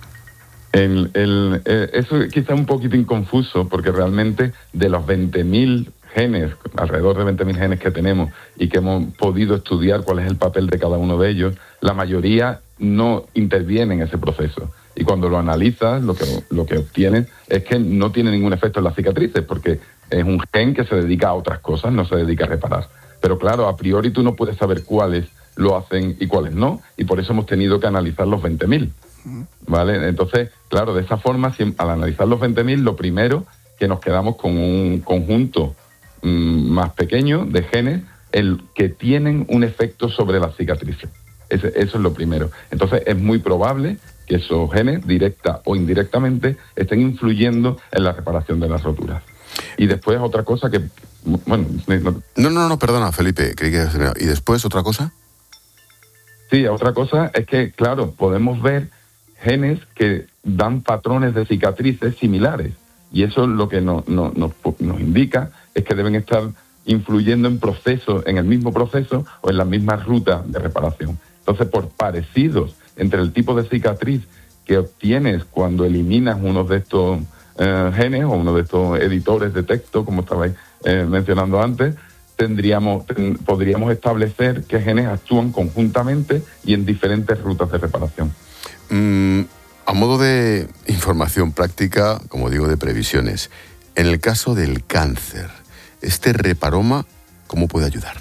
El, el, eh, eso quizá un poquito inconfuso, porque realmente de los veinte mil genes, alrededor de veinte mil genes que tenemos y que hemos podido estudiar cuál es el papel de cada uno de ellos, la mayoría no interviene en ese proceso. Y cuando lo analizas, lo que, lo que obtienes es que no tiene ningún efecto en las cicatrices, porque es un gen que se dedica a otras cosas, no se dedica a reparar. Pero claro, a priori tú no puedes saber cuáles lo hacen y cuáles no, y por eso hemos tenido que analizar los veinte mil. ¿Vale? Entonces, claro, de esa forma, si, al analizar los veinte mil, lo primero que nos quedamos con un conjunto mmm, más pequeño de genes el que tienen un efecto sobre las cicatrices. Ese, eso es lo primero. Entonces, es muy probable que esos genes, directa o indirectamente, estén influyendo en la reparación de las roturas. Y después otra cosa que... bueno, no, no, no, no perdona, Felipe. Creí que... ¿Y después otra cosa? Sí, otra cosa es que, claro, podemos ver genes que dan patrones de cicatrices similares, y eso es lo que no, no, no, nos indica es que deben estar influyendo en procesos, en el mismo proceso o en la misma ruta de reparación. Entonces, por parecidos entre el tipo de cicatriz que obtienes cuando eliminas uno de estos eh, genes o uno de estos editores de texto, como estabais eh, mencionando antes, tendríamos ten, podríamos establecer qué genes actúan conjuntamente y en diferentes rutas de reparación. Mm, a modo de información práctica, como digo, de previsiones, en el caso del cáncer, ¿este reparoma cómo puede ayudar?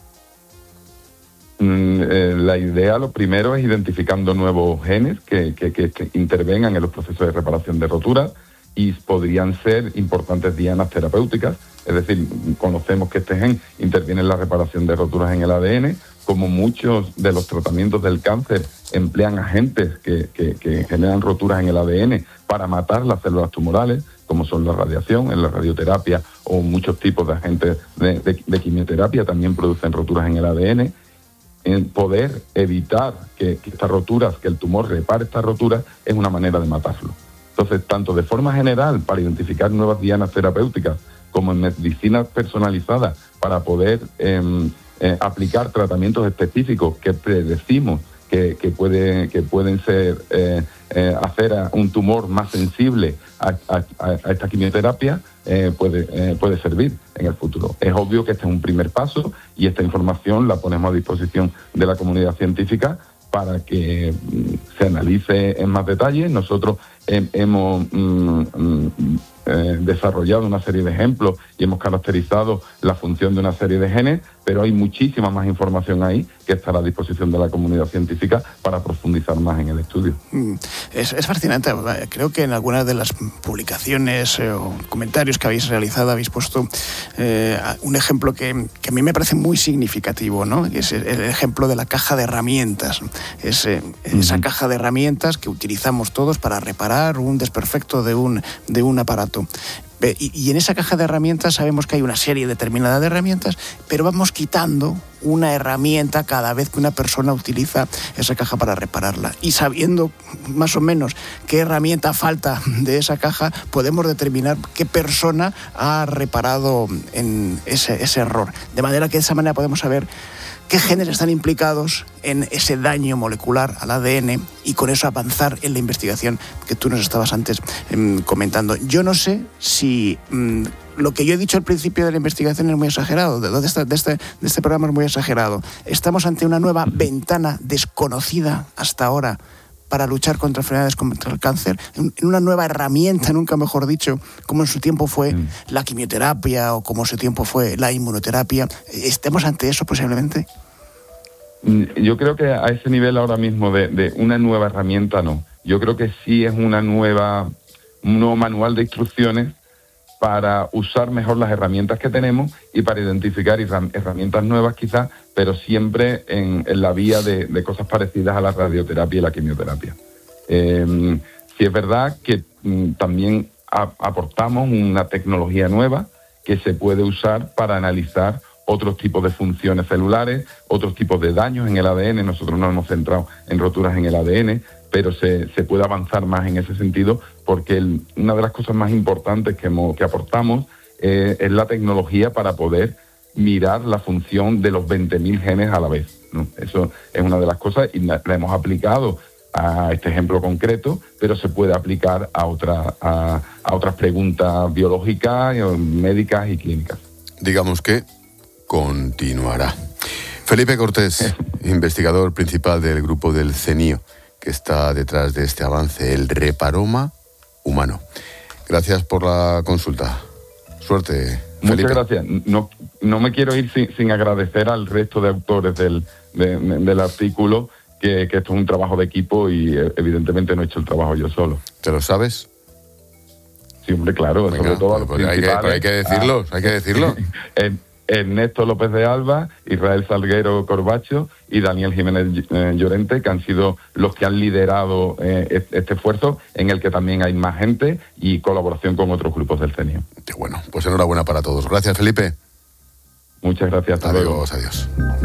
Mm, eh, la idea, lo primero, es identificando nuevos genes que, que, que, que intervengan en los procesos de reparación de roturas y podrían ser importantes dianas terapéuticas. Es decir, conocemos que este gen interviene en la reparación de roturas en el A D N, como muchos de los tratamientos del cáncer emplean agentes que, que, que generan roturas en el A D N para matar las células tumorales, como son la radiación, en la radioterapia o muchos tipos de agentes de, de, de quimioterapia también producen roturas en el A D N. En poder evitar que, que estas roturas, que el tumor repare estas roturas, es una manera de matarlo. Entonces, tanto de forma general para identificar nuevas dianas terapéuticas, como en medicina personalizada para poder eh, eh, aplicar tratamientos específicos que predecimos que, que, puede, que pueden ser eh, eh, hacer a un tumor más sensible a, a, a esta quimioterapia, eh, puede, eh, puede servir en el futuro. Es obvio que este es un primer paso y esta información la ponemos a disposición de la comunidad científica para que mm, se analice en más detalle. Nosotros eh, hemos mm, mm, eh, desarrollado una serie de ejemplos y hemos caracterizado la función de una serie de genes, pero hay muchísima más información ahí que estará a disposición de la comunidad científica para profundizar más en el estudio. Es, es fascinante. Creo que en algunas de las publicaciones eh, o comentarios que habéis realizado habéis puesto eh, un ejemplo que, que a mí me parece muy significativo, ¿no? Es el, el ejemplo de la caja de herramientas. Es eh, uh-huh. esa caja de herramientas que utilizamos todos para reparar un desperfecto de un, de un aparato. Y, y en esa caja de herramientas sabemos que hay una serie determinada de herramientas, pero vamos quitando una herramienta cada vez que una persona utiliza esa caja para repararla. Y sabiendo más o menos qué herramienta falta de esa caja, podemos determinar qué persona ha reparado en ese, ese error. De manera que de esa manera podemos saber qué genes están implicados en ese daño molecular al A D N y con eso avanzar en la investigación que tú nos estabas antes eh, comentando. Yo no sé si mmm, lo que yo he dicho al principio de la investigación es muy exagerado, de, de, este, de, este, de este programa es muy exagerado. Estamos ante una nueva ventana desconocida hasta ahora para luchar contra enfermedades, contra el cáncer, en una nueva herramienta, nunca mejor dicho, como en su tiempo fue mm. la quimioterapia o como en su tiempo fue la inmunoterapia. ¿Estamos ante eso posiblemente? Yo creo que a ese nivel ahora mismo de, de una nueva herramienta no. Yo creo que sí es una nueva, un nuevo manual de instrucciones para usar mejor las herramientas que tenemos y para identificar herramientas nuevas quizás, pero siempre en, en la vía de, de cosas parecidas a la radioterapia y la quimioterapia. Eh, sí es verdad que mm, también a, aportamos una tecnología nueva que se puede usar para analizar otros tipos de funciones celulares, otros tipos de daños en el A D N. Nosotros nos hemos centrado en roturas en el A D N, pero se, se puede avanzar más en ese sentido porque el, una de las cosas más importantes que, hemos, que aportamos eh, es la tecnología para poder mirar la función de los veinte mil genes a la vez, ¿no? Eso es una de las cosas y la, la hemos aplicado a este ejemplo concreto, pero se puede aplicar a, otra, a, a otras preguntas biológicas, médicas y clínicas. Digamos que continuará. Felipe Cortés, investigador principal del grupo del CENIO, que está detrás de este avance, el reparoma humano. Gracias por la consulta. Suerte, Felipe. Muchas gracias. No, no me quiero ir sin, sin agradecer al resto de autores del, de, del artículo, que, que esto es un trabajo de equipo y evidentemente no he hecho el trabajo yo solo. ¿Te lo sabes? Sí, hombre, claro. Venga, sobre todo pues hay, que, hay que decirlo, ah, hay que decirlo. Ernesto López de Alba, Israel Salguero Corbacho y Daniel Jiménez Llorente, que han sido los que han liderado eh, este esfuerzo, en el que también hay más gente y colaboración con otros grupos del CENIO. Qué bueno, pues enhorabuena para todos. Gracias, Felipe. Muchas gracias. Hasta luego. Adiós.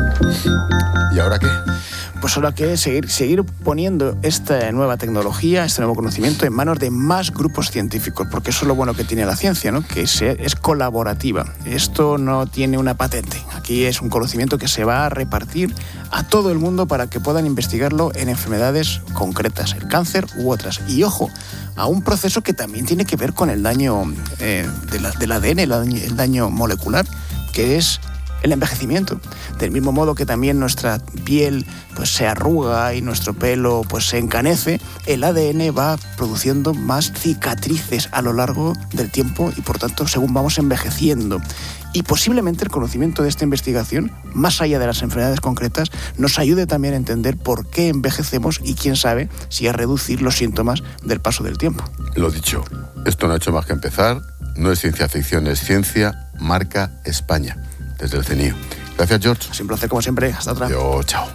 ¿Y ahora qué? Pues ahora que seguir, seguir poniendo esta nueva tecnología, este nuevo conocimiento en manos de más grupos científicos, porque eso es lo bueno que tiene la ciencia, ¿no? Que se, es colaborativa. Esto no tiene una patente. Aquí es un conocimiento que se va a repartir a todo el mundo para que puedan investigarlo en enfermedades concretas, el cáncer u otras. Y ojo, a un proceso que también tiene que ver con el daño eh, de la, del A D N, el daño, el daño molecular, que es el envejecimiento. Del mismo modo que también nuestra piel pues se arruga y nuestro pelo pues se encanece, el A D N va produciendo más cicatrices a lo largo del tiempo y por tanto según vamos envejeciendo. Y posiblemente el conocimiento de esta investigación, más allá de las enfermedades concretas, nos ayude también a entender por qué envejecemos y quién sabe si a reducir los síntomas del paso del tiempo. Lo dicho, esto no ha hecho más que empezar, no es ciencia ficción, es ciencia, marca España. Desde el CENIO. Gracias, George. Es un placer, como siempre. Hasta otra. Yo, chao.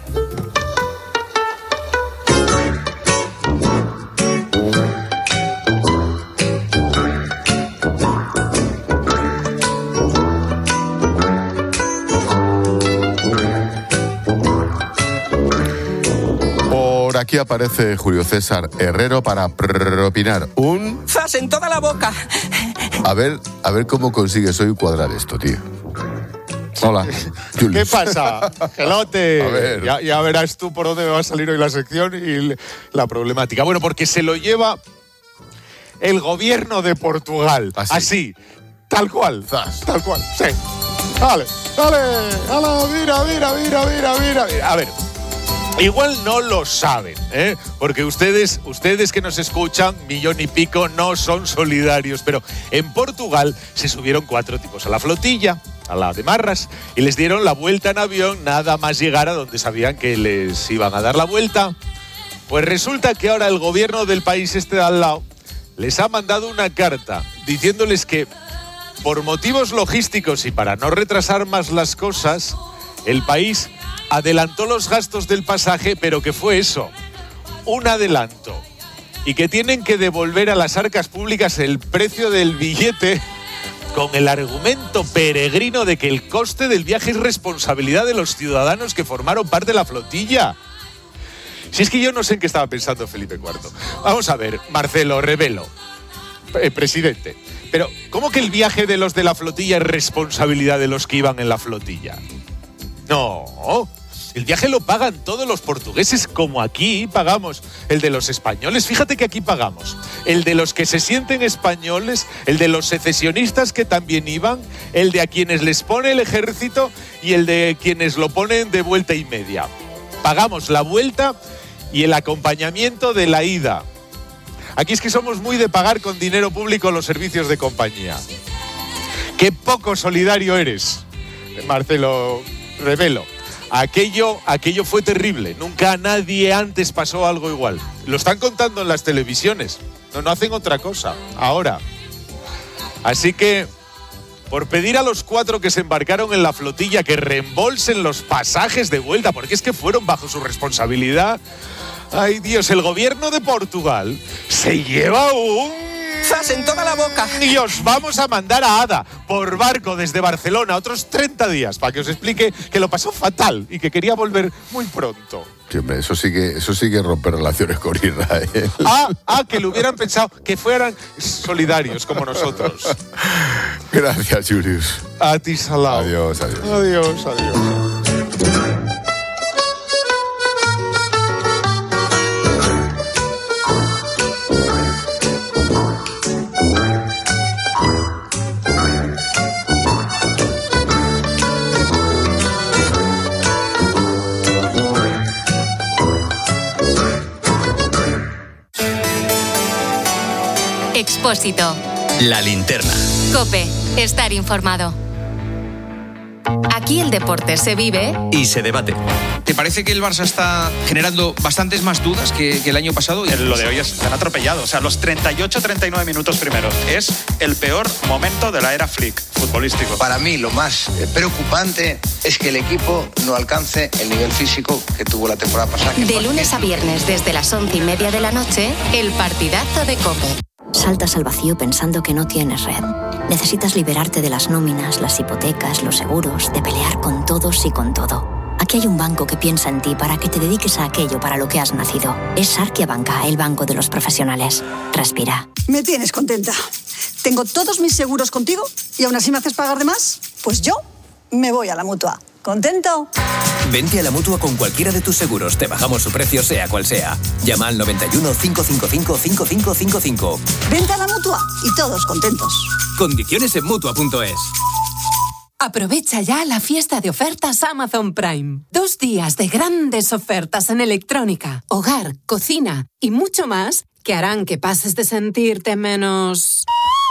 Por aquí aparece Julio César Herrero para propinar un... ¡Zas en toda la boca! A ver, a ver cómo consigues hoy cuadrar esto, tío. Hola. ¿Qué pasa, Gelote? A ver. Ya, ya verás tú por dónde me va a salir hoy la sección y la problemática. Bueno, porque se lo lleva el gobierno de Portugal. Así. Así. Tal cual. Zas. Tal cual. Sí. Dale, dale. Dale, mira, mira, mira, mira, mira, mira. A ver. Igual no lo saben, ¿eh? Porque ustedes, ustedes que nos escuchan, millón y pico, no son solidarios. Pero en Portugal se subieron cuatro tipos a la flotilla, a la de Marras, y les dieron la vuelta en avión nada más llegar a donde sabían que les iban a dar la vuelta. Pues resulta que ahora el gobierno del país este de al lado les ha mandado una carta diciéndoles que por motivos logísticos y para no retrasar más las cosas, el país adelantó los gastos del pasaje, pero que fue eso, un adelanto, y que tienen que devolver a las arcas públicas el precio del billete con el argumento peregrino de que el coste del viaje es responsabilidad de los ciudadanos que formaron parte de la flotilla. Si es que yo no sé en qué estaba pensando Felipe cuarto. Vamos a ver, Marcelo Rebelo, eh, presidente, pero ¿cómo que el viaje de los de la flotilla es responsabilidad de los que iban en la flotilla? No, El viaje lo pagan todos los portugueses, como aquí pagamos el de los españoles. Fíjate que aquí pagamos el de los que se sienten españoles, el de los secesionistas que también iban, el de a quienes les pone el ejército y el de quienes lo ponen de vuelta y media. Pagamos la vuelta y el acompañamiento de la ida. Aquí es que somos muy de pagar con dinero público los servicios de compañía. ¡Qué poco solidario eres, Marcelo Rebelo! Aquello, aquello fue terrible. Nunca a nadie antes pasó algo igual. Lo están contando en las televisiones. No, no hacen otra cosa. Ahora. Así que, por pedir a los cuatro que se embarcaron en la flotilla que reembolsen los pasajes de vuelta, porque es que fueron bajo su responsabilidad. Ay, Dios, el gobierno de Portugal se lleva un... ¡Zas en toda la boca! Y os vamos a mandar a Ada por barco desde Barcelona otros treinta días para que os explique que lo pasó fatal y que quería volver muy pronto. Sí, hombre, eso sí que, eso sí que romper relaciones con Israel. Ah, ah, que lo hubieran pensado, que fueran solidarios como nosotros. Gracias, Julius. A ti, Salau. Adiós, adiós. Adiós, adiós. Expósito. La linterna. COPE. Estar informado. Aquí el deporte se vive y se debate. ¿Te parece que el Barça está generando bastantes más dudas que, que el año pasado? Lo de hoy es, se han atropellado. O sea, los treinta y ocho treinta y nueve minutos primeros. Es el peor momento de la era Flick futbolístico. Para mí lo más preocupante es que el equipo no alcance el nivel físico que tuvo la temporada pasada. De lunes a viernes desde las once y media de la noche, el partidazo de COPE. Saltas al vacío pensando que no tienes red. Necesitas liberarte de las nóminas, las hipotecas, los seguros, de pelear con todos y con todo. Aquí hay un banco que piensa en ti para que te dediques a aquello para lo que has nacido. Es Sarkia Banca, el banco de los profesionales. Respira. Me tienes contenta. Tengo todos mis seguros contigo y aún así me haces pagar de más. Pues yo me voy a la Mutua. ¿Contento? Vente a la Mutua con cualquiera de tus seguros. Te bajamos su precio sea cual sea. Llama al noventa y uno, cinco cinco cinco, cinco cinco cinco cinco. Vente a la Mutua y todos contentos. Condiciones en Mutua punto es. Aprovecha ya la fiesta de ofertas Amazon Prime. Dos días de grandes ofertas en electrónica, hogar, cocina y mucho más que harán que pases de sentirte menos...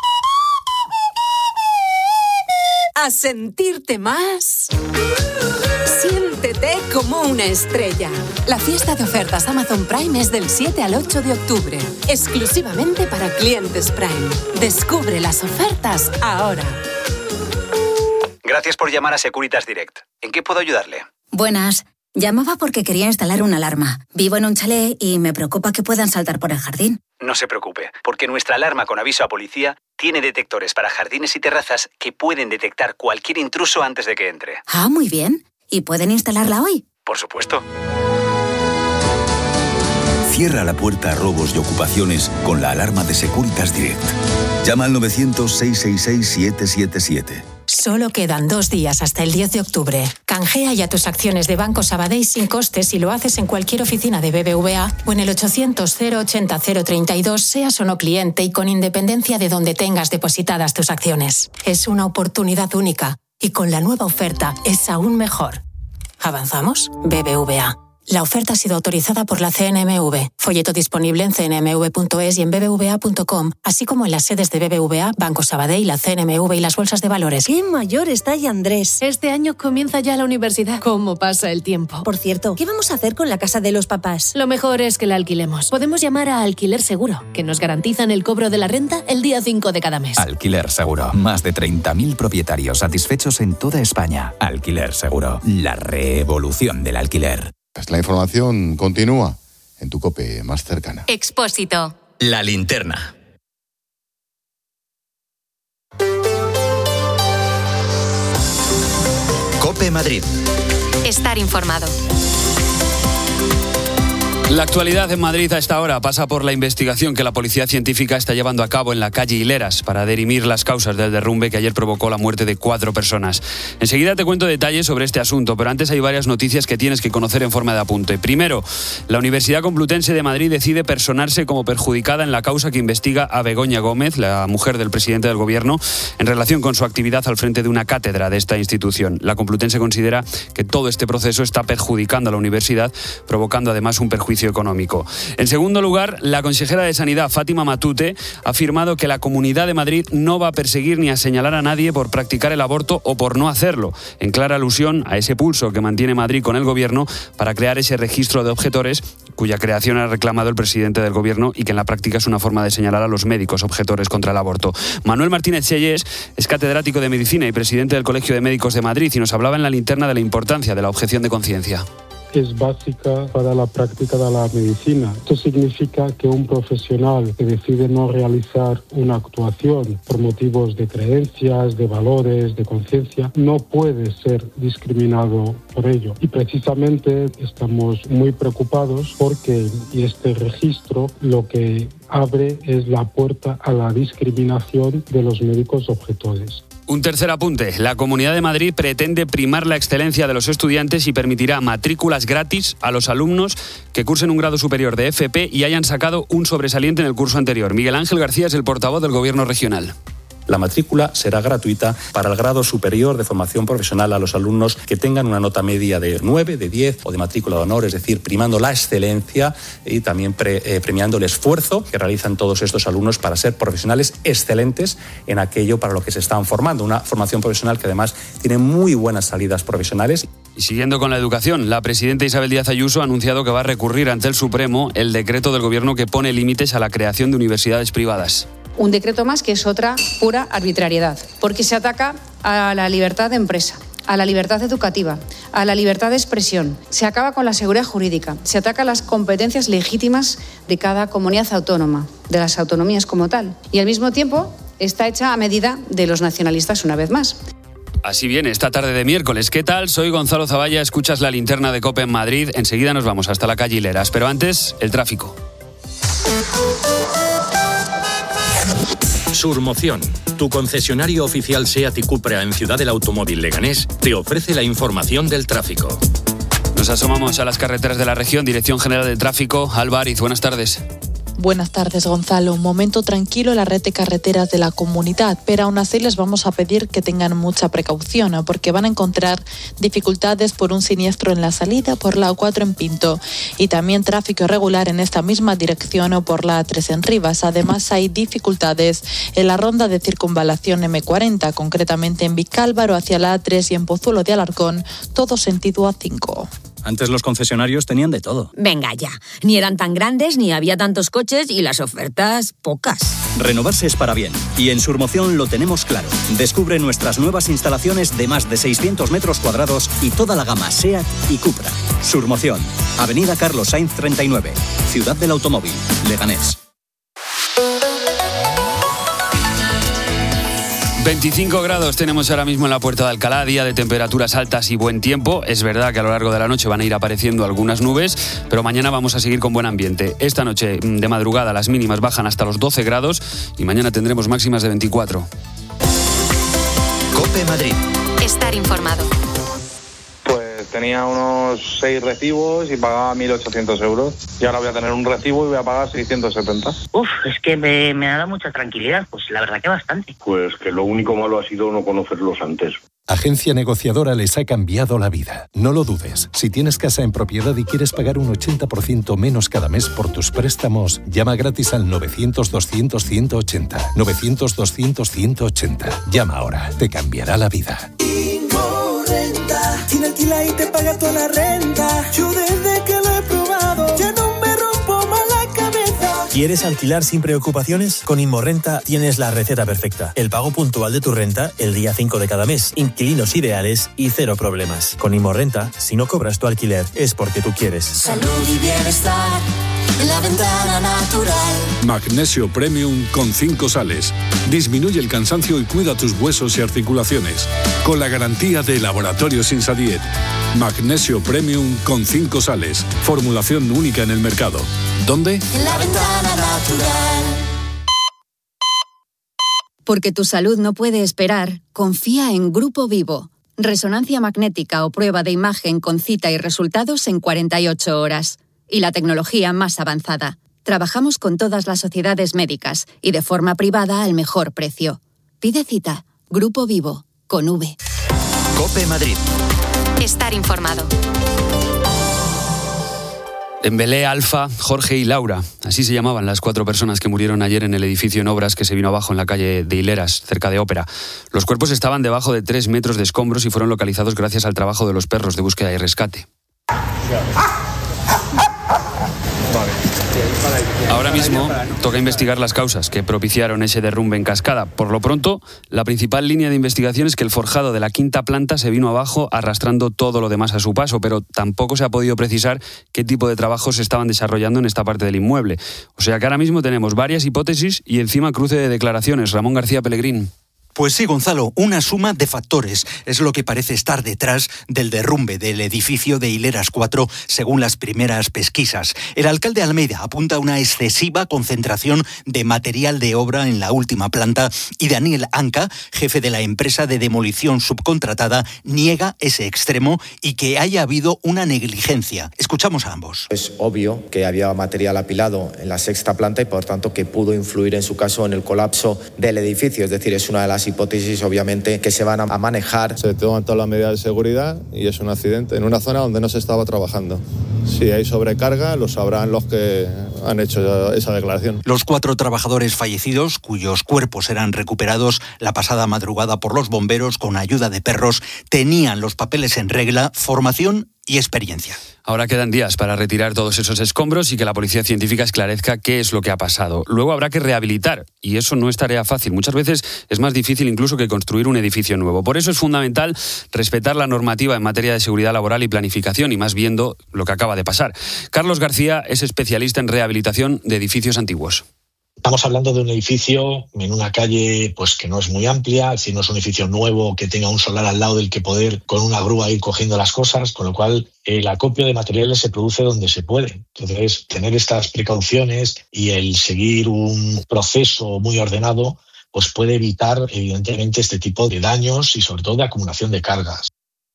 a sentirte más... Siéntete como una estrella. La fiesta de ofertas Amazon Prime es del siete al ocho de octubre. Exclusivamente para clientes Prime. Descubre las ofertas ahora. Gracias por llamar a Securitas Direct. ¿En qué puedo ayudarle? Buenas. Llamaba porque quería instalar una alarma. Vivo en un chalet y me preocupa que puedan saltar por el jardín. No se preocupe, porque nuestra alarma con aviso a policía tiene detectores para jardines y terrazas que pueden detectar cualquier intruso antes de que entre. Ah, muy bien. ¿Y pueden instalarla hoy? Por supuesto. Cierra la puerta a robos y ocupaciones con la alarma de Securitas Direct. Llama al novecientos, seiscientos sesenta y seis, siete siete siete. Solo quedan dos días hasta el diez de octubre. Canjea ya tus acciones de Banco Sabadell sin costes si lo haces en cualquier oficina de B B V A o en el ochocientos, cero ochenta, cero treinta y dos, seas o no cliente y con independencia de donde tengas depositadas tus acciones. Es una oportunidad única y con la nueva oferta es aún mejor. ¿Avanzamos? B B V A. La oferta ha sido autorizada por la C N M V. Folleto disponible en c n m v punto es y en b b v a punto com, así como en las sedes de B B V A, Banco Sabadell, la C N M V y las bolsas de valores. ¡Qué mayor está ya Andrés! Este año comienza ya la universidad. ¿Cómo pasa el tiempo? Por cierto, ¿qué vamos a hacer con la casa de los papás? Lo mejor es que la alquilemos. Podemos llamar a Alquiler Seguro, que nos garantizan el cobro de la renta el día cinco de cada mes. Alquiler Seguro. Más de treinta mil propietarios satisfechos en toda España. Alquiler Seguro. La revolución del alquiler. La información continúa en tu COPE más cercana. Expósito. La linterna. COPE Madrid. Estar informado. La actualidad en Madrid a esta hora pasa por la investigación que la policía científica está llevando a cabo en la calle Hileras para dirimir las causas del derrumbe que ayer provocó la muerte de cuatro personas. Enseguida te cuento detalles sobre este asunto, pero antes hay varias noticias que tienes que conocer en forma de apunte. Primero, la Universidad Complutense de Madrid decide personarse como perjudicada en la causa que investiga a Begoña Gómez, la mujer del presidente del Gobierno, en relación con su actividad al frente de una cátedra de esta institución. La Complutense considera que todo este proceso está perjudicando a la universidad, provocando además un perjuicio económico. En segundo lugar, la consejera de Sanidad, Fátima Matute, ha afirmado que la Comunidad de Madrid no va a perseguir ni a señalar a nadie por practicar el aborto o por no hacerlo, en clara alusión a ese pulso que mantiene Madrid con el Gobierno para crear ese registro de objetores, cuya creación ha reclamado el presidente del Gobierno y que en la práctica es una forma de señalar a los médicos objetores contra el aborto. Manuel Martínez Sellés es catedrático de Medicina y presidente del Colegio de Médicos de Madrid y nos hablaba en la linterna de la importancia de la objeción de conciencia. Es básica para la práctica de la medicina. Esto significa que un profesional que decide no realizar una actuación por motivos de creencias, de valores, de conciencia, no puede ser discriminado por ello. Y precisamente estamos muy preocupados porque este registro lo que abre es la puerta a la discriminación de los médicos objetores. Un tercer apunte. La Comunidad de Madrid pretende primar la excelencia de los estudiantes y permitirá matrículas gratis a los alumnos que cursen un grado superior de F P y hayan sacado un sobresaliente en el curso anterior. Miguel Ángel García es el portavoz del Gobierno regional. La matrícula será gratuita para el grado superior de formación profesional a los alumnos que tengan una nota media de nueve, de diez o de matrícula de honor, es decir, primando la excelencia y también pre, eh, premiando el esfuerzo que realizan todos estos alumnos para ser profesionales excelentes en aquello para lo que se están formando. Una formación profesional que además tiene muy buenas salidas profesionales. Y siguiendo con la educación, la presidenta Isabel Díaz Ayuso ha anunciado que va a recurrir ante el Supremo el decreto del Gobierno que pone límites a la creación de universidades privadas. Un decreto más que es otra pura arbitrariedad, porque se ataca a la libertad de empresa, a la libertad educativa, a la libertad de expresión, se acaba con la seguridad jurídica, se ataca las competencias legítimas de cada comunidad autónoma, de las autonomías como tal, y al mismo tiempo está hecha a medida de los nacionalistas una vez más. Así viene esta tarde de miércoles. ¿Qué tal? Soy Gonzalo Zavalla, escuchas la linterna de COPE en Madrid. Enseguida nos vamos hasta la calle Hileras, pero antes, el tráfico. Surmoción, tu concesionario oficial SEAT y Cupra en Ciudad del Automóvil Leganés, te ofrece la información del tráfico. Nos asomamos a las carreteras de la región. Dirección General de Tráfico, Alba Ariz, buenas tardes. Buenas tardes, Gonzalo. Un momento tranquilo en la red de carreteras de la comunidad, pero aún así les vamos a pedir que tengan mucha precaución porque van a encontrar dificultades por un siniestro en la salida por la A cuatro en Pinto y también tráfico irregular en esta misma dirección o por la A tres en Rivas. Además hay dificultades en la ronda de circunvalación eme cuarenta, concretamente en Vicálvaro hacia la A tres y en Pozuelo de Alarcón, todo sentido A cinco. Antes los concesionarios tenían de todo. Venga ya, ni eran tan grandes, ni había tantos coches y las ofertas pocas. Renovarse es para bien y en Surmoción lo tenemos claro. Descubre nuestras nuevas instalaciones de más de seiscientos metros cuadrados y toda la gama SEAT y Cupra. Surmoción, Avenida Carlos Sainz treinta y nueve, Ciudad del Automóvil, Leganés. veinticinco grados tenemos ahora mismo en la Puerta de Alcalá, día de temperaturas altas y buen tiempo. Es verdad que a lo largo de la noche van a ir apareciendo algunas nubes, pero mañana vamos a seguir con buen ambiente. Esta noche de madrugada las mínimas bajan hasta los doce grados y mañana tendremos máximas de veinticuatro. COPE Madrid. Estar informado. Pues tenía unos seis recibos y pagaba mil ochocientos euros. Y ahora voy a tener un recibo y voy a pagar seiscientos setenta. Uf, es que me, me ha dado mucha tranquilidad. Pues la verdad que bastante. Pues que lo único malo ha sido no conocerlos antes. Agencia Negociadora les ha cambiado la vida. No lo dudes. Si tienes casa en propiedad y quieres pagar un ochenta por ciento menos cada mes por tus préstamos, llama gratis al novecientos doscientos ciento ochenta. novecientos doscientos ciento ochenta. Llama ahora. Te cambiará la vida. Quien alquila y te paga toda la renta. Yo desde que lo he probado ya no me rompo más la cabeza. ¿Quieres alquilar sin preocupaciones? Con Inmorrenta tienes la receta perfecta. El pago puntual de tu renta el día cinco de cada mes. Inquilinos ideales y cero problemas. Con Inmorrenta, si no cobras tu alquiler es porque tú quieres. Salud y bienestar en la ventana natural. Magnesio Premium con cinco sales. Disminuye el cansancio y cuida tus huesos y articulaciones. con la garantía de Laboratorios Insadiet. Magnesio Premium con cinco sales, formulación única en el mercado. ¿Dónde? En La Ventana Natural. Porque tu salud no puede esperar, confía en Grupo Vivo. Resonancia magnética o prueba de imagen con cita y resultados en cuarenta y ocho horas. Y la tecnología más avanzada. Trabajamos con todas las sociedades médicas y de forma privada al mejor precio. Pide cita. Grupo Vivo, con V. COPE Madrid. Estar informado. Dembélé, Alfa, Jorge y Laura. Así se llamaban las cuatro personas que murieron ayer en el edificio en obras que se vino abajo en la calle de Hileras, cerca de Ópera. Los cuerpos estaban debajo de tres metros de escombros y fueron localizados gracias al trabajo de los perros de búsqueda y rescate. Ahora mismo toca investigar las causas que propiciaron ese derrumbe en cascada. Por lo pronto, la principal línea de investigación es que el forjado de la quinta planta se vino abajo arrastrando todo lo demás a su paso, pero tampoco se ha podido precisar qué tipo de trabajos se estaban desarrollando en esta parte del inmueble. O sea que ahora mismo tenemos varias hipótesis y encima cruce de declaraciones. Ramón García Pellegrín. Pues sí, Gonzalo, una suma de factores es lo que parece estar detrás del derrumbe del edificio de Hileras cuatro, según las primeras pesquisas. El alcalde Almeida apunta a una excesiva concentración de material de obra en la última planta y Daniel Anca, jefe de la empresa de demolición subcontratada, niega ese extremo y que haya habido una negligencia. Escuchamos a ambos. Es obvio que había material apilado en la sexta planta y por tanto que pudo influir en su caso en el colapso del edificio, es decir, es una de las hipótesis obviamente que se van a manejar. Se toman todas las medidas de seguridad y es un accidente en una zona donde no se estaba trabajando. Si hay sobrecarga, lo sabrán los que han hecho esa declaración. Los cuatro trabajadores fallecidos, cuyos cuerpos eran recuperados la pasada madrugada por los bomberos con ayuda de perros, tenían los papeles en regla, formación y experiencia. Ahora quedan días para retirar todos esos escombros y que la policía científica esclarezca qué es lo que ha pasado. Luego habrá que rehabilitar y eso no es tarea fácil. Muchas veces es más difícil incluso que construir un edificio nuevo. Por eso es fundamental respetar la normativa en materia de seguridad laboral y planificación y más viendo lo que acaba de pasar. Carlos García es especialista en rehabilitación de edificios antiguos. Estamos hablando de un edificio en una calle pues que no es muy amplia, si no es un edificio nuevo que tenga un solar al lado del que poder con una grúa ir cogiendo las cosas, con lo cual el acopio de materiales se produce donde se puede. Entonces, tener estas precauciones y el seguir un proceso muy ordenado pues puede evitar evidentemente este tipo de daños y sobre todo de acumulación de cargas.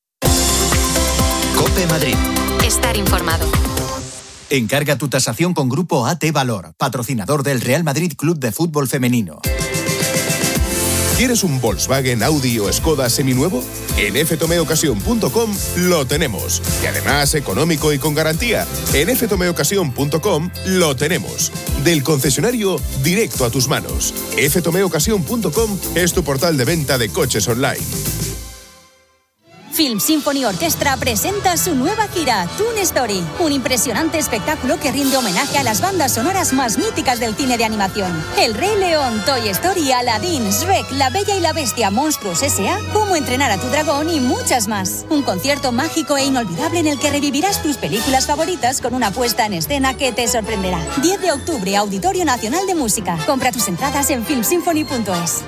COPE Madrid. Estar informado. Encarga tu tasación con Grupo A T Valor, patrocinador del Real Madrid Club de Fútbol Femenino. ¿Quieres un Volkswagen, Audi o Skoda seminuevo? En f tome ocasión punto com lo tenemos. Y además económico y con garantía. En f tome ocasión punto com lo tenemos. Del concesionario directo a tus manos. f tome ocasión punto com es tu portal de venta de coches online. Film Symphony Orchestra presenta su nueva gira, Toon Story, un impresionante espectáculo que rinde homenaje a las bandas sonoras más míticas del cine de animación. El Rey León, Toy Story, Aladdin, Shrek, La Bella y la Bestia, Monstruos ese a, Cómo entrenar a tu dragón y muchas más. Un concierto mágico e inolvidable en el que revivirás tus películas favoritas con una puesta en escena que te sorprenderá. diez de octubre, Auditorio Nacional de Música. Compra tus entradas en film symphony punto es.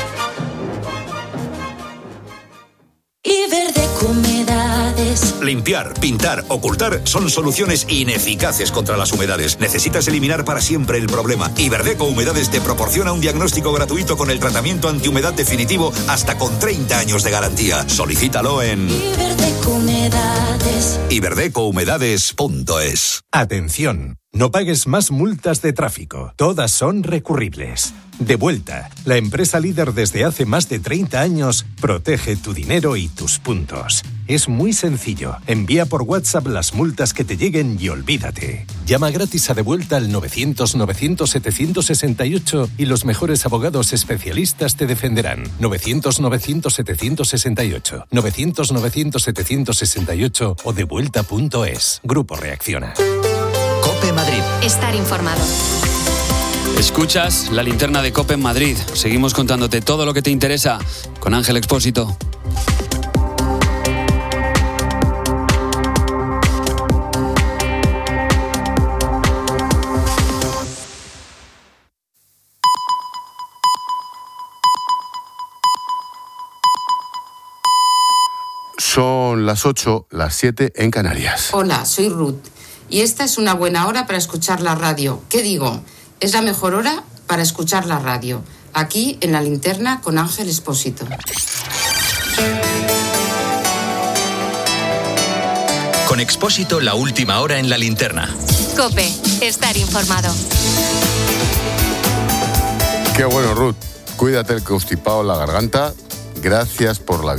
Iberdeco Humedades. Limpiar, pintar, ocultar son soluciones ineficaces contra las humedades. Necesitas eliminar para siempre el problema. Iberdeco Humedades te proporciona un diagnóstico gratuito con el tratamiento antihumedad definitivo hasta con treinta años de garantía. Solicítalo en Iberdeco Humedades. iberdeco humedades punto es. Atención, no pagues más multas de tráfico. Todas son recurribles. Devuelta, la empresa líder desde hace más de treinta años, protege tu dinero y tus puntos. Es muy sencillo. Envía por WhatsApp las multas que te lleguen y olvídate. Llama gratis a Devuelta al novecientos novecientos setecientos sesenta y ocho y los mejores abogados especialistas te defenderán. novecientos novecientos setecientos sesenta y ocho, novecientos novecientos setecientos sesenta y ocho o devuelta punto es. Grupo Reacciona. COPE Madrid. Estar informado. Escuchas la linterna de COPE en Madrid. Seguimos contándote todo lo que te interesa con Ángel Expósito. Son las ocho, las siete en Canarias. Hola, soy Ruth y esta es una buena hora para escuchar la radio. ¿Qué digo? Es la mejor hora para escuchar la radio. Aquí en La Linterna con Ángel Expósito. Con Expósito, la última hora en La Linterna. COPE, estar informado. Qué bueno, Ruth. Cuídate el constipado en la garganta. Gracias por la